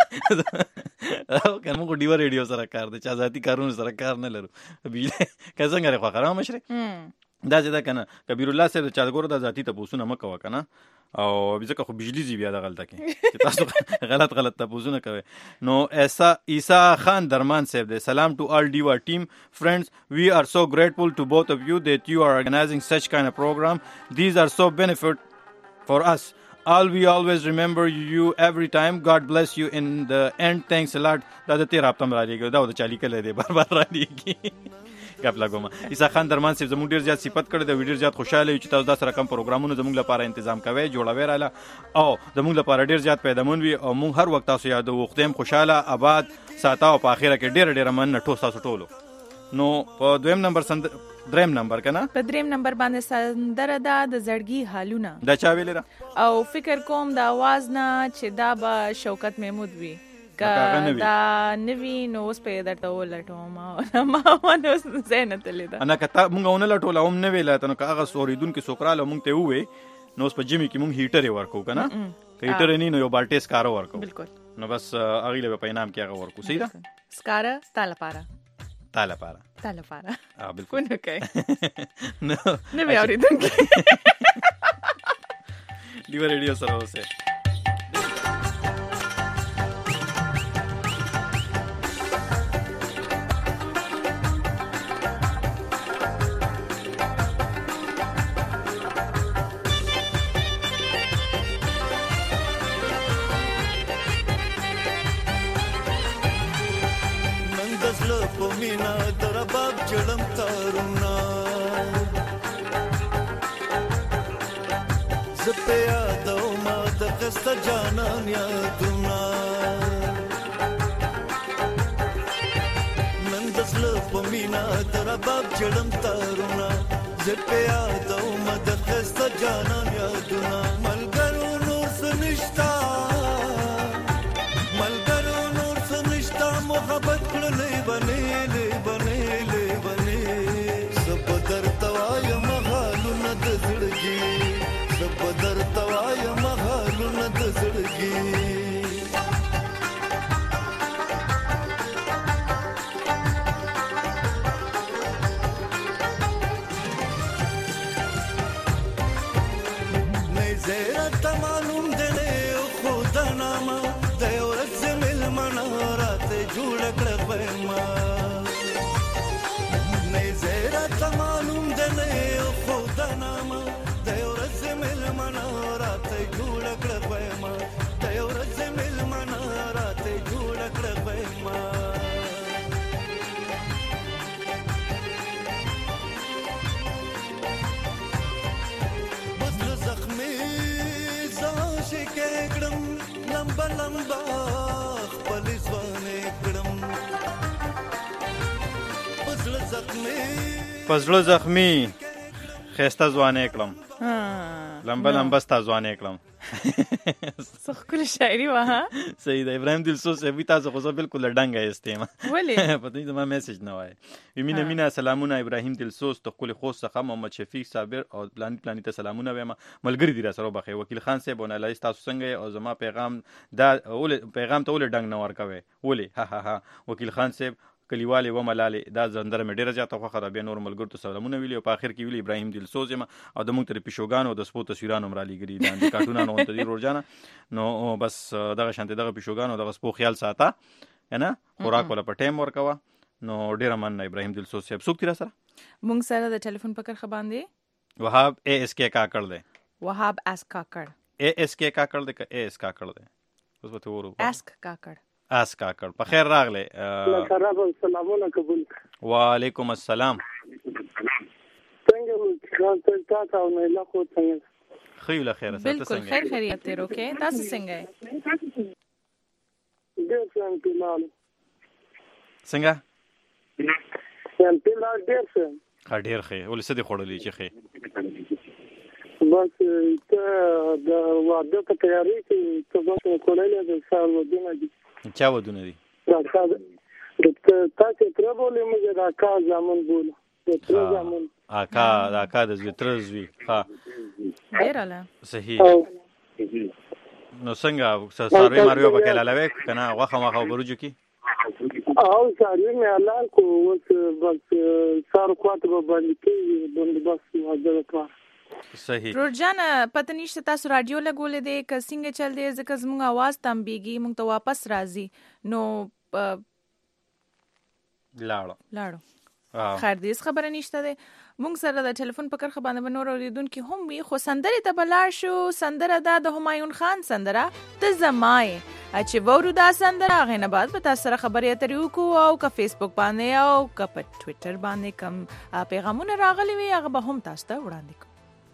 او کنه مونږ ډیو ریډیو سره کار دي چې ذاتی کارونه سره کار نه لرو که څنګه لري خو خراب مشره دا چې دا کنه کبیر الله صاحب چا ګورو د ذاتی تاسو نه مکو کنه او ځکه خو بجلی زی بیا د غلطه کې چې تاسو غلط تاسو نه کوي نو ایسا عیسی خان درمان صاحب دے سلام ټو آل ډیوا ټیم فرینڈز وی آر سو گریٹفul to both of you that you are organizing such kind of program. These are so benefit for us. We always remember you every time. God bless you in the end. Thanks a lot. دا د تیر هفته مرادي دا د چالي کله دی بار بار را دیږي کپ لګوم عیسی خان درمان صاحب زموږ ډیر زیات صفت کړی د ویډیو زیات خوشاله یو چې تاسو دا سره کم پروګرامونه زموږ لپاره تنظیم کوي جوړوي رااله او زموږ لپاره ډیر زیات پیدامون وي او موږ هر وخت تاسو یاد وختیم خوشاله آباد ساته او په اخره کې ډیر من ټوس تاسو ټولو نو په دریم نمبر کنه په دریم نمبر باندې سندره دا د زړګي حالونه دا چا ویل او فکر کوم د आवाज نه چې دا به شوکت محمود وي دا نوی نو اوس په درته ولټوم ما نو زینت لیدا انا کته مونږ ونه لټول هم نه ویل ته نو هغه سوریدون کې سوکراله مونږ ته وې نو اوس په جمی کې مونږ هیټر ورکو کنه هیټر نه نو یو بالټیس کارو ورکو بالکل نو بس اغه له په انعام کې هغه ورکو صحیح ده سکاره تاله پاره بالکل نه کوي نه بیا اوریدونکو دیو ریډیو سره اوسه مینا در باب چړم تارونا زپیا دو ما د قست جانان یادونا نن دسل پمینا در باب چړم تارونا زپیا دو ما د قست جانان یادونا ملګرو نور سنشتا محبت کړلې بنې سب در توای مغالونه د زړګي سب در توای مغالونه د زړګي نه زه ته معلوم دې خدا نامه د ورځ مل مناره جوړ کړ ما نه زیرا ته معلوم ده نه خدا نامه د ورځ مل منارات جوړ کړ ما د ورځ مل منارات جوړ کړ ما بدل زخمي زاش کېګړم لمبا پزړه زخمی خسته ځوانې کړم لمبا ستا ځوانې کړم څه کول شاعري واه صحیح ده ابراهیم دلسوز وی تاسو خو بالکل ډنګه استیم ولی پته دې ما میسج نه وای مینا سلامونه ابراهیم دلسوز ته کول خو څخه محمد شفیق صابر او پلان ته سلامونه وایم ملګری دی را سره بخي وکیل خان صاحب ونه تاسو څنګه او زما پیغام ته ول ډنګ نه ورکوي ولی ها وکیل خان صاحب کلیواله و ملاله دا زندر مې ډیره زیاته خو خرابې نور ملګر ته سلامونه ویلي او په اخر کې ویلي ابراهیم دلسوز ما او د موږ تر پښوګانو د سپو تصویرانو مرالي ګری د کارټونانو ته دی ورجانه نو بس دغه شانته دغه پښوګانو دغه سپو خیال ساته نه خوراک ولا په ټیم ورکوا نو ډیره من ابراهیم دلسوز صاحب څوک تیر سره مونږ سره د ټلیفون پکړ خباندې وهاب اس کے کاکړ دی وهاب اس کاکړ اس کې کاکړ دی که اس کاکړ دی؟ اوس به ته ورو اسک کاکړ. اس کاکړ په خیر راغلی. سلامونه قبول. وعلیکم السلام. څنګه تاسو او نه لا خو څنګه؟ خیر له خیره. بالکل خیر خیریت دی. روکه تاسو څنګه یې؟ ډېر څنګه لاله. څنګه؟ څنګه لاله ډېر څنګه؟ ها ډېر ښه. ولې څه دې خوړلې چې ښه؟ بس ته د واده په تیاری کې ته بس کولای د سال ودونه دي. چا ودونه دي؟ تاسو تر بولې موږ دا کار زمون بوله. اکا د زوی تر زوی. ها ډیراله صحیح. نو څنګه ساروی ماریو پکې لالوي کنه واخه واخه بروجو کی او ساروی مې حلال کو وس بس سارو خواته باندې کې بندوبست حاضر کړ. صحیح. روزانه پته نشته تاسو رادیو لګولې دې ک څنګه چل دی ځکه زموږ आवाज تم بیږي موږ ته واپس راځي نو لاړو خیر دې خبره نشته ده. موږ سره د ټلیفون په کرخه باندې بنور اوریدونکو هم وي خو سندره ته بلار شو. سندره د همایون خان سندره ته زمای چې ورو دا سندره غنه بعد به تاسو سره خبرې اترې وکړو او که فیسبوک باندې او که په ټوئیټر باندې کوم پیغامونه راغلي وي هغه به هم تاسو ته وړاندې کوو.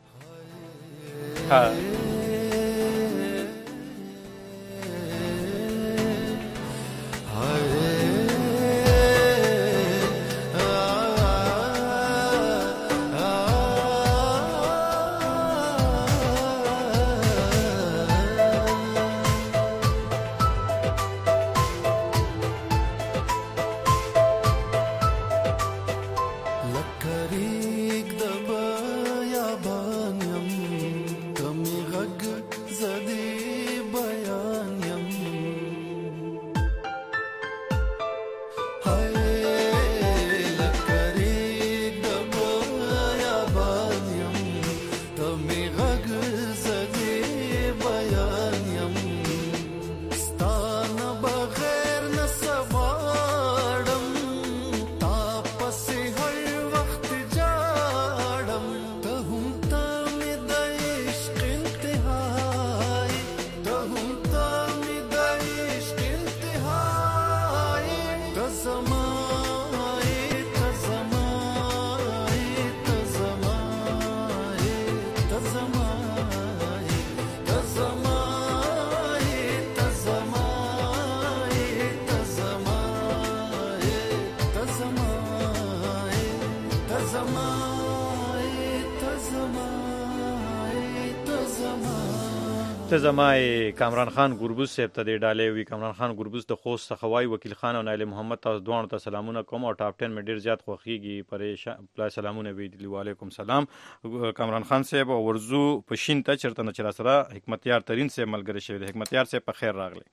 ته زمای کامران خان ګوربوز صاحب ته دی ډالې وی. کامران خان ګوربوز د خوست څخه وکیل خان او نایل محمد تاسو دوه ته سلامونه کوم او ټاپ 10 مې ډیر زیات خوخیږي پریشان پلا سلامونه وی دی. وعلیکم سلام کامران خان صاحب ورزو پښین ته چرته نه چر سره حکمتیار ترين صاحب ملګری شوی دی. حکمتیار صاحب په خیر راغلی.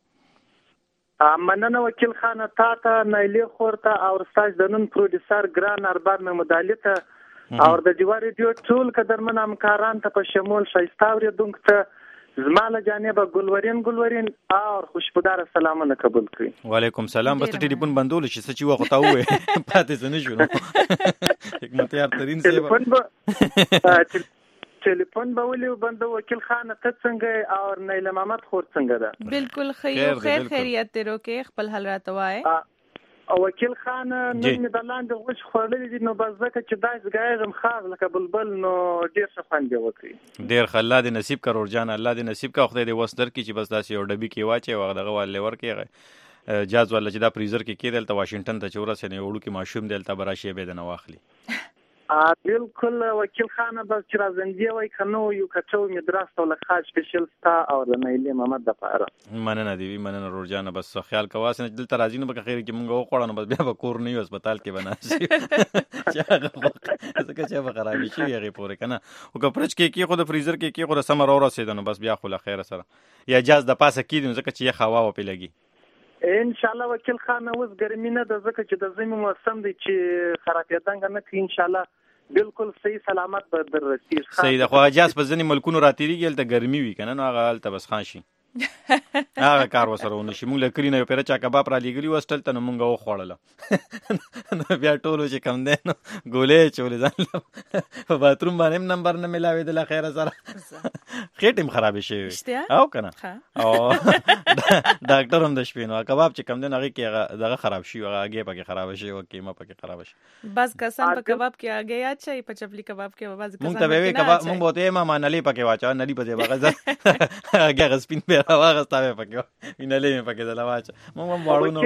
مننه وکیل خان ته نایل خورته او استاد د نن پروډوسر ګران ارباب محمد ته او د دیوار ریډیو ټول قدرمن همکاران ته په شمول شایسته اوریدونکو ته زماله جانبه ګلورین او خوشبودار سلامونه قبول کړئ. وعلیکم سلام. بس ټلیفون بندول شي څه چې وخت اوه پاتې زنه شو. حکمتیار ترين صاحب ټلیفون به ولې بندو وکیل خان ته څنګه او نیل محمد خور څنګه ده؟ بالکل خیر خیریت دی. روکه خپل حل راته وای. او وکیل خان نن مې د لاندې غوښ خوړلې دي نو بس ځکه چې داس ګایزم خاص لکه بلبل نو ډیر څه خوند وکړي. ډیر خلا دې نصیب کا روزانه الله دې نصیب کا خدای دې وسدر کی چې بس داسې یو ډبی کې واچي او دغه ول ور کې جاز ولا چې دا فریزر کې کېدل ته واشنگټن ته چورس نه وړو کې ماشوم دلته براشي به نه واخلي. بالکل وکیل خان بس چې راځندې وای کنو یو کټو می دراسته ول خاص سپیشل ستا او د نیل محمد د پاره مننه دی. مننه روزانه بس خیال کواس نه دلته راځي نو به خیر کې مونږ وخوړنو بس بیا به کور نه یو هسپتال کې بناسي ځکه چې به خرابې شي هغه پورې کنه او کپرچ کې خو د فریزر کې خو د سمر اور رسیدنو بس بیا خو له خیر سره یا جاز د پاسه کیدو ځکه چې یې خوا و په لګي. ان شاء الله وکیل خان اوس ګرمي نه د ځکه چې د زمي موسم دی چې خرابېدنګ نه کوي. ان شاء الله بالکل صحیح سلامت به در رسیږي. صحیح د خو اجازه په ځنی ملکونو راتېریږي ته ګرمي وي کنه نو هغه ته بس خان شي. هغه کار وسره ونشي. موږ له کرینه یو پیره چا کباب را لېږلي وسټل ته نو موږ وخوړله بیا ټولو چې کم دی نو ګولې چولې ځان په باتروم باندې هم نمبر نه ملاوېدله خیره سره خېټې هم خرابې شوې او که نه او ډاکټر هم د شپې نو کباب چې کم دی نو هغې کې هغه دغه خراب شي هغه هګۍ پکې خرابه شي او قیمه پکې خرابه شي. بعض کسان په کباب کې هګۍ اچوي په چپلي کباب کې بعض کسان موږ ته به وایي کباب موږ به ورته وایو ماما نلۍ پکې واچوه نلي په ځای به هغه هګۍ هغه سپین بیا راواغسته بیا پکې وینلې مې پکې دله واچه موږ هم واړو نو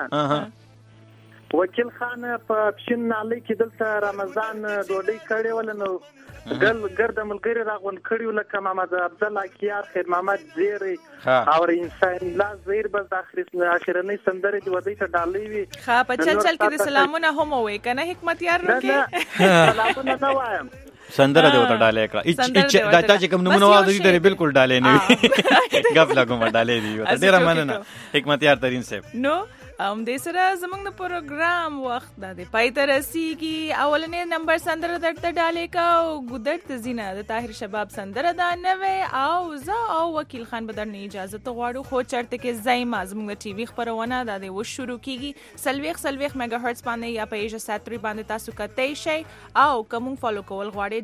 وکیل خان په پښین نالۍ کې دلته رمضان ډوډۍ کړې وله نو ګرد ملګري راغونډ کړي لکه محمد عبدالله کیار خیر محمد زیری او انسان لا زیر بس د اخرنۍ سندرې د ودی ته ډالۍ وي ها په چل کې د سلامونه هم وې کنه حکمت یار روکي سلامونه نه وایم سندره دی وته ډالۍ کړه دا چې کوم نمونه واده دي درې بالکل ډالۍ نه وي غف لګوم ډالۍ دی وته ډیره مننه حکمت یار ترين صاحب. نو دې سره زموږ د پروګرام وخت د پای ته رسیږي. اولنې نمبر سندره درته ډالۍ کا او ګودر ته زینه د طاهر شباب سندره دا نوې او زه او وکیل خان به درنه اجازه ته غواړو خو چرته کې زایما زموږ ټي وي خبرونه د و شروع کیږي 30 میگا هرتز باندې یا په ایجا ساتری باندې تاسو کته شي او کوم فالو کول غواړئ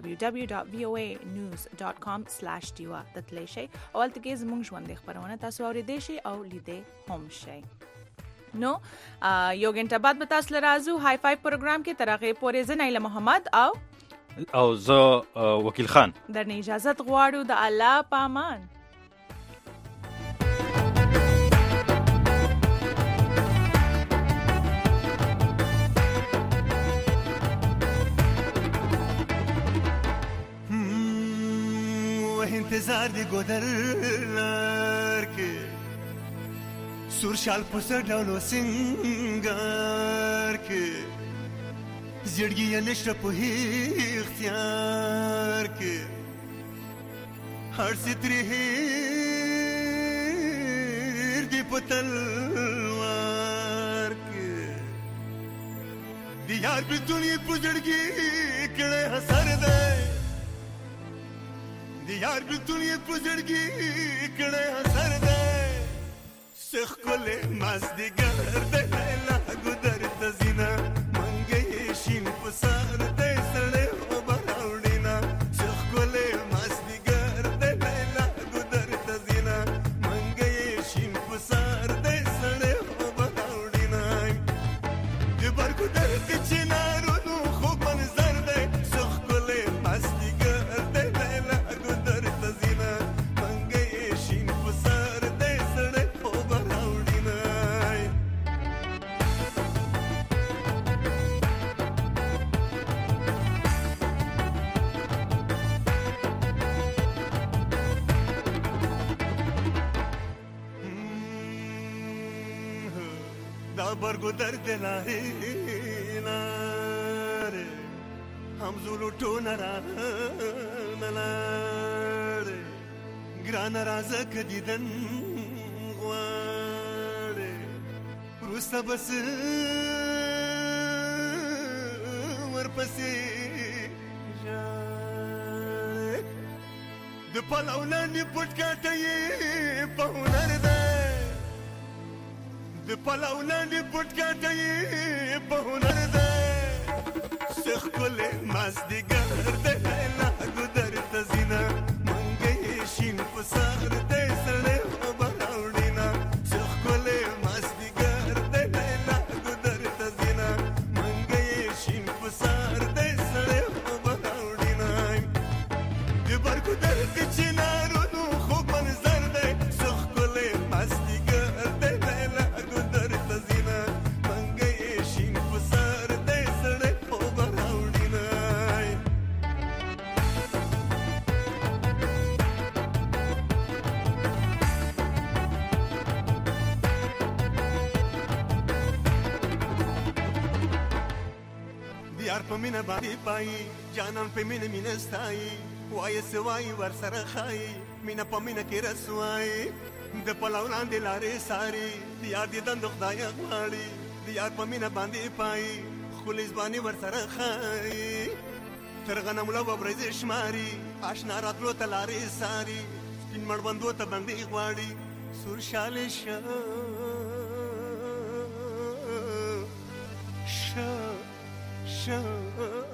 www.voanews.com/diwa دتلی شي اول ته کې زموږ ژوند خبرونه تاسو اوریدئ شي او لیدئ هم شي. نو یو غنټه بعد به تاسو لرازو های فایو پروګرام کې ترغه پورې زنیله محمد او زه وکیل خان درنه اجازه غواړو د الله پامان. انتظار دی ګودر کې سور شال پسر ډولو سنگار کې زړګي نشته په اختیار کې هر ستري هیر دی پتلوار کې دی یار په دنیا په زړګي کړه حسر ده دی یار په دنیا په زړګي کړه حسر ده سخ کله مازدیګر د لیلا ګودر د زینا منګې شین پسار د سړې او براوډینا سخ کله مازدیګر د لیلا ګودر د زینا منګې شین پسار د سړې او براوډینا د برګودر د چنارو نو خو منظر ده سخ کله مازدیګر د لیلا ګودر د زینا منګې شین پسار د سړې برگو درد لاره هم زولو تو نلاره گران رازه که دیدن غواره روستا بس ورپسی جاره د پلاولانی پټکاټي په هنر ده د پلاولانی پټکاټي په هنر ده سخ کله مازدیګر د لیلا ګودر ته زینا منګې شین پسار د سړې او براوډینا سخ کله مازدیګر د لیلا ګودر ته زینا منګې شین پسار د سړې او براوډینا د برګودر د چنارو نو خو منظر ده سخ کله مازدیګر د لیلا ګودر ته زینا منګې شین پسار د سړې او براوډینا دیار په مینه باندې پای جانان په مینه مینستای وای سوای ور سره خای مینه په مینه کې رسوای د پلاولان د لارې ساري دیار دې دند خدای غواړي دیار په مینه باندې پای خلیز باندې ور سره خای تر غنم لو برز شماري آشنا راتلو تلارې ساري سپین مړوندو ته باندې غواړي سور شاله شه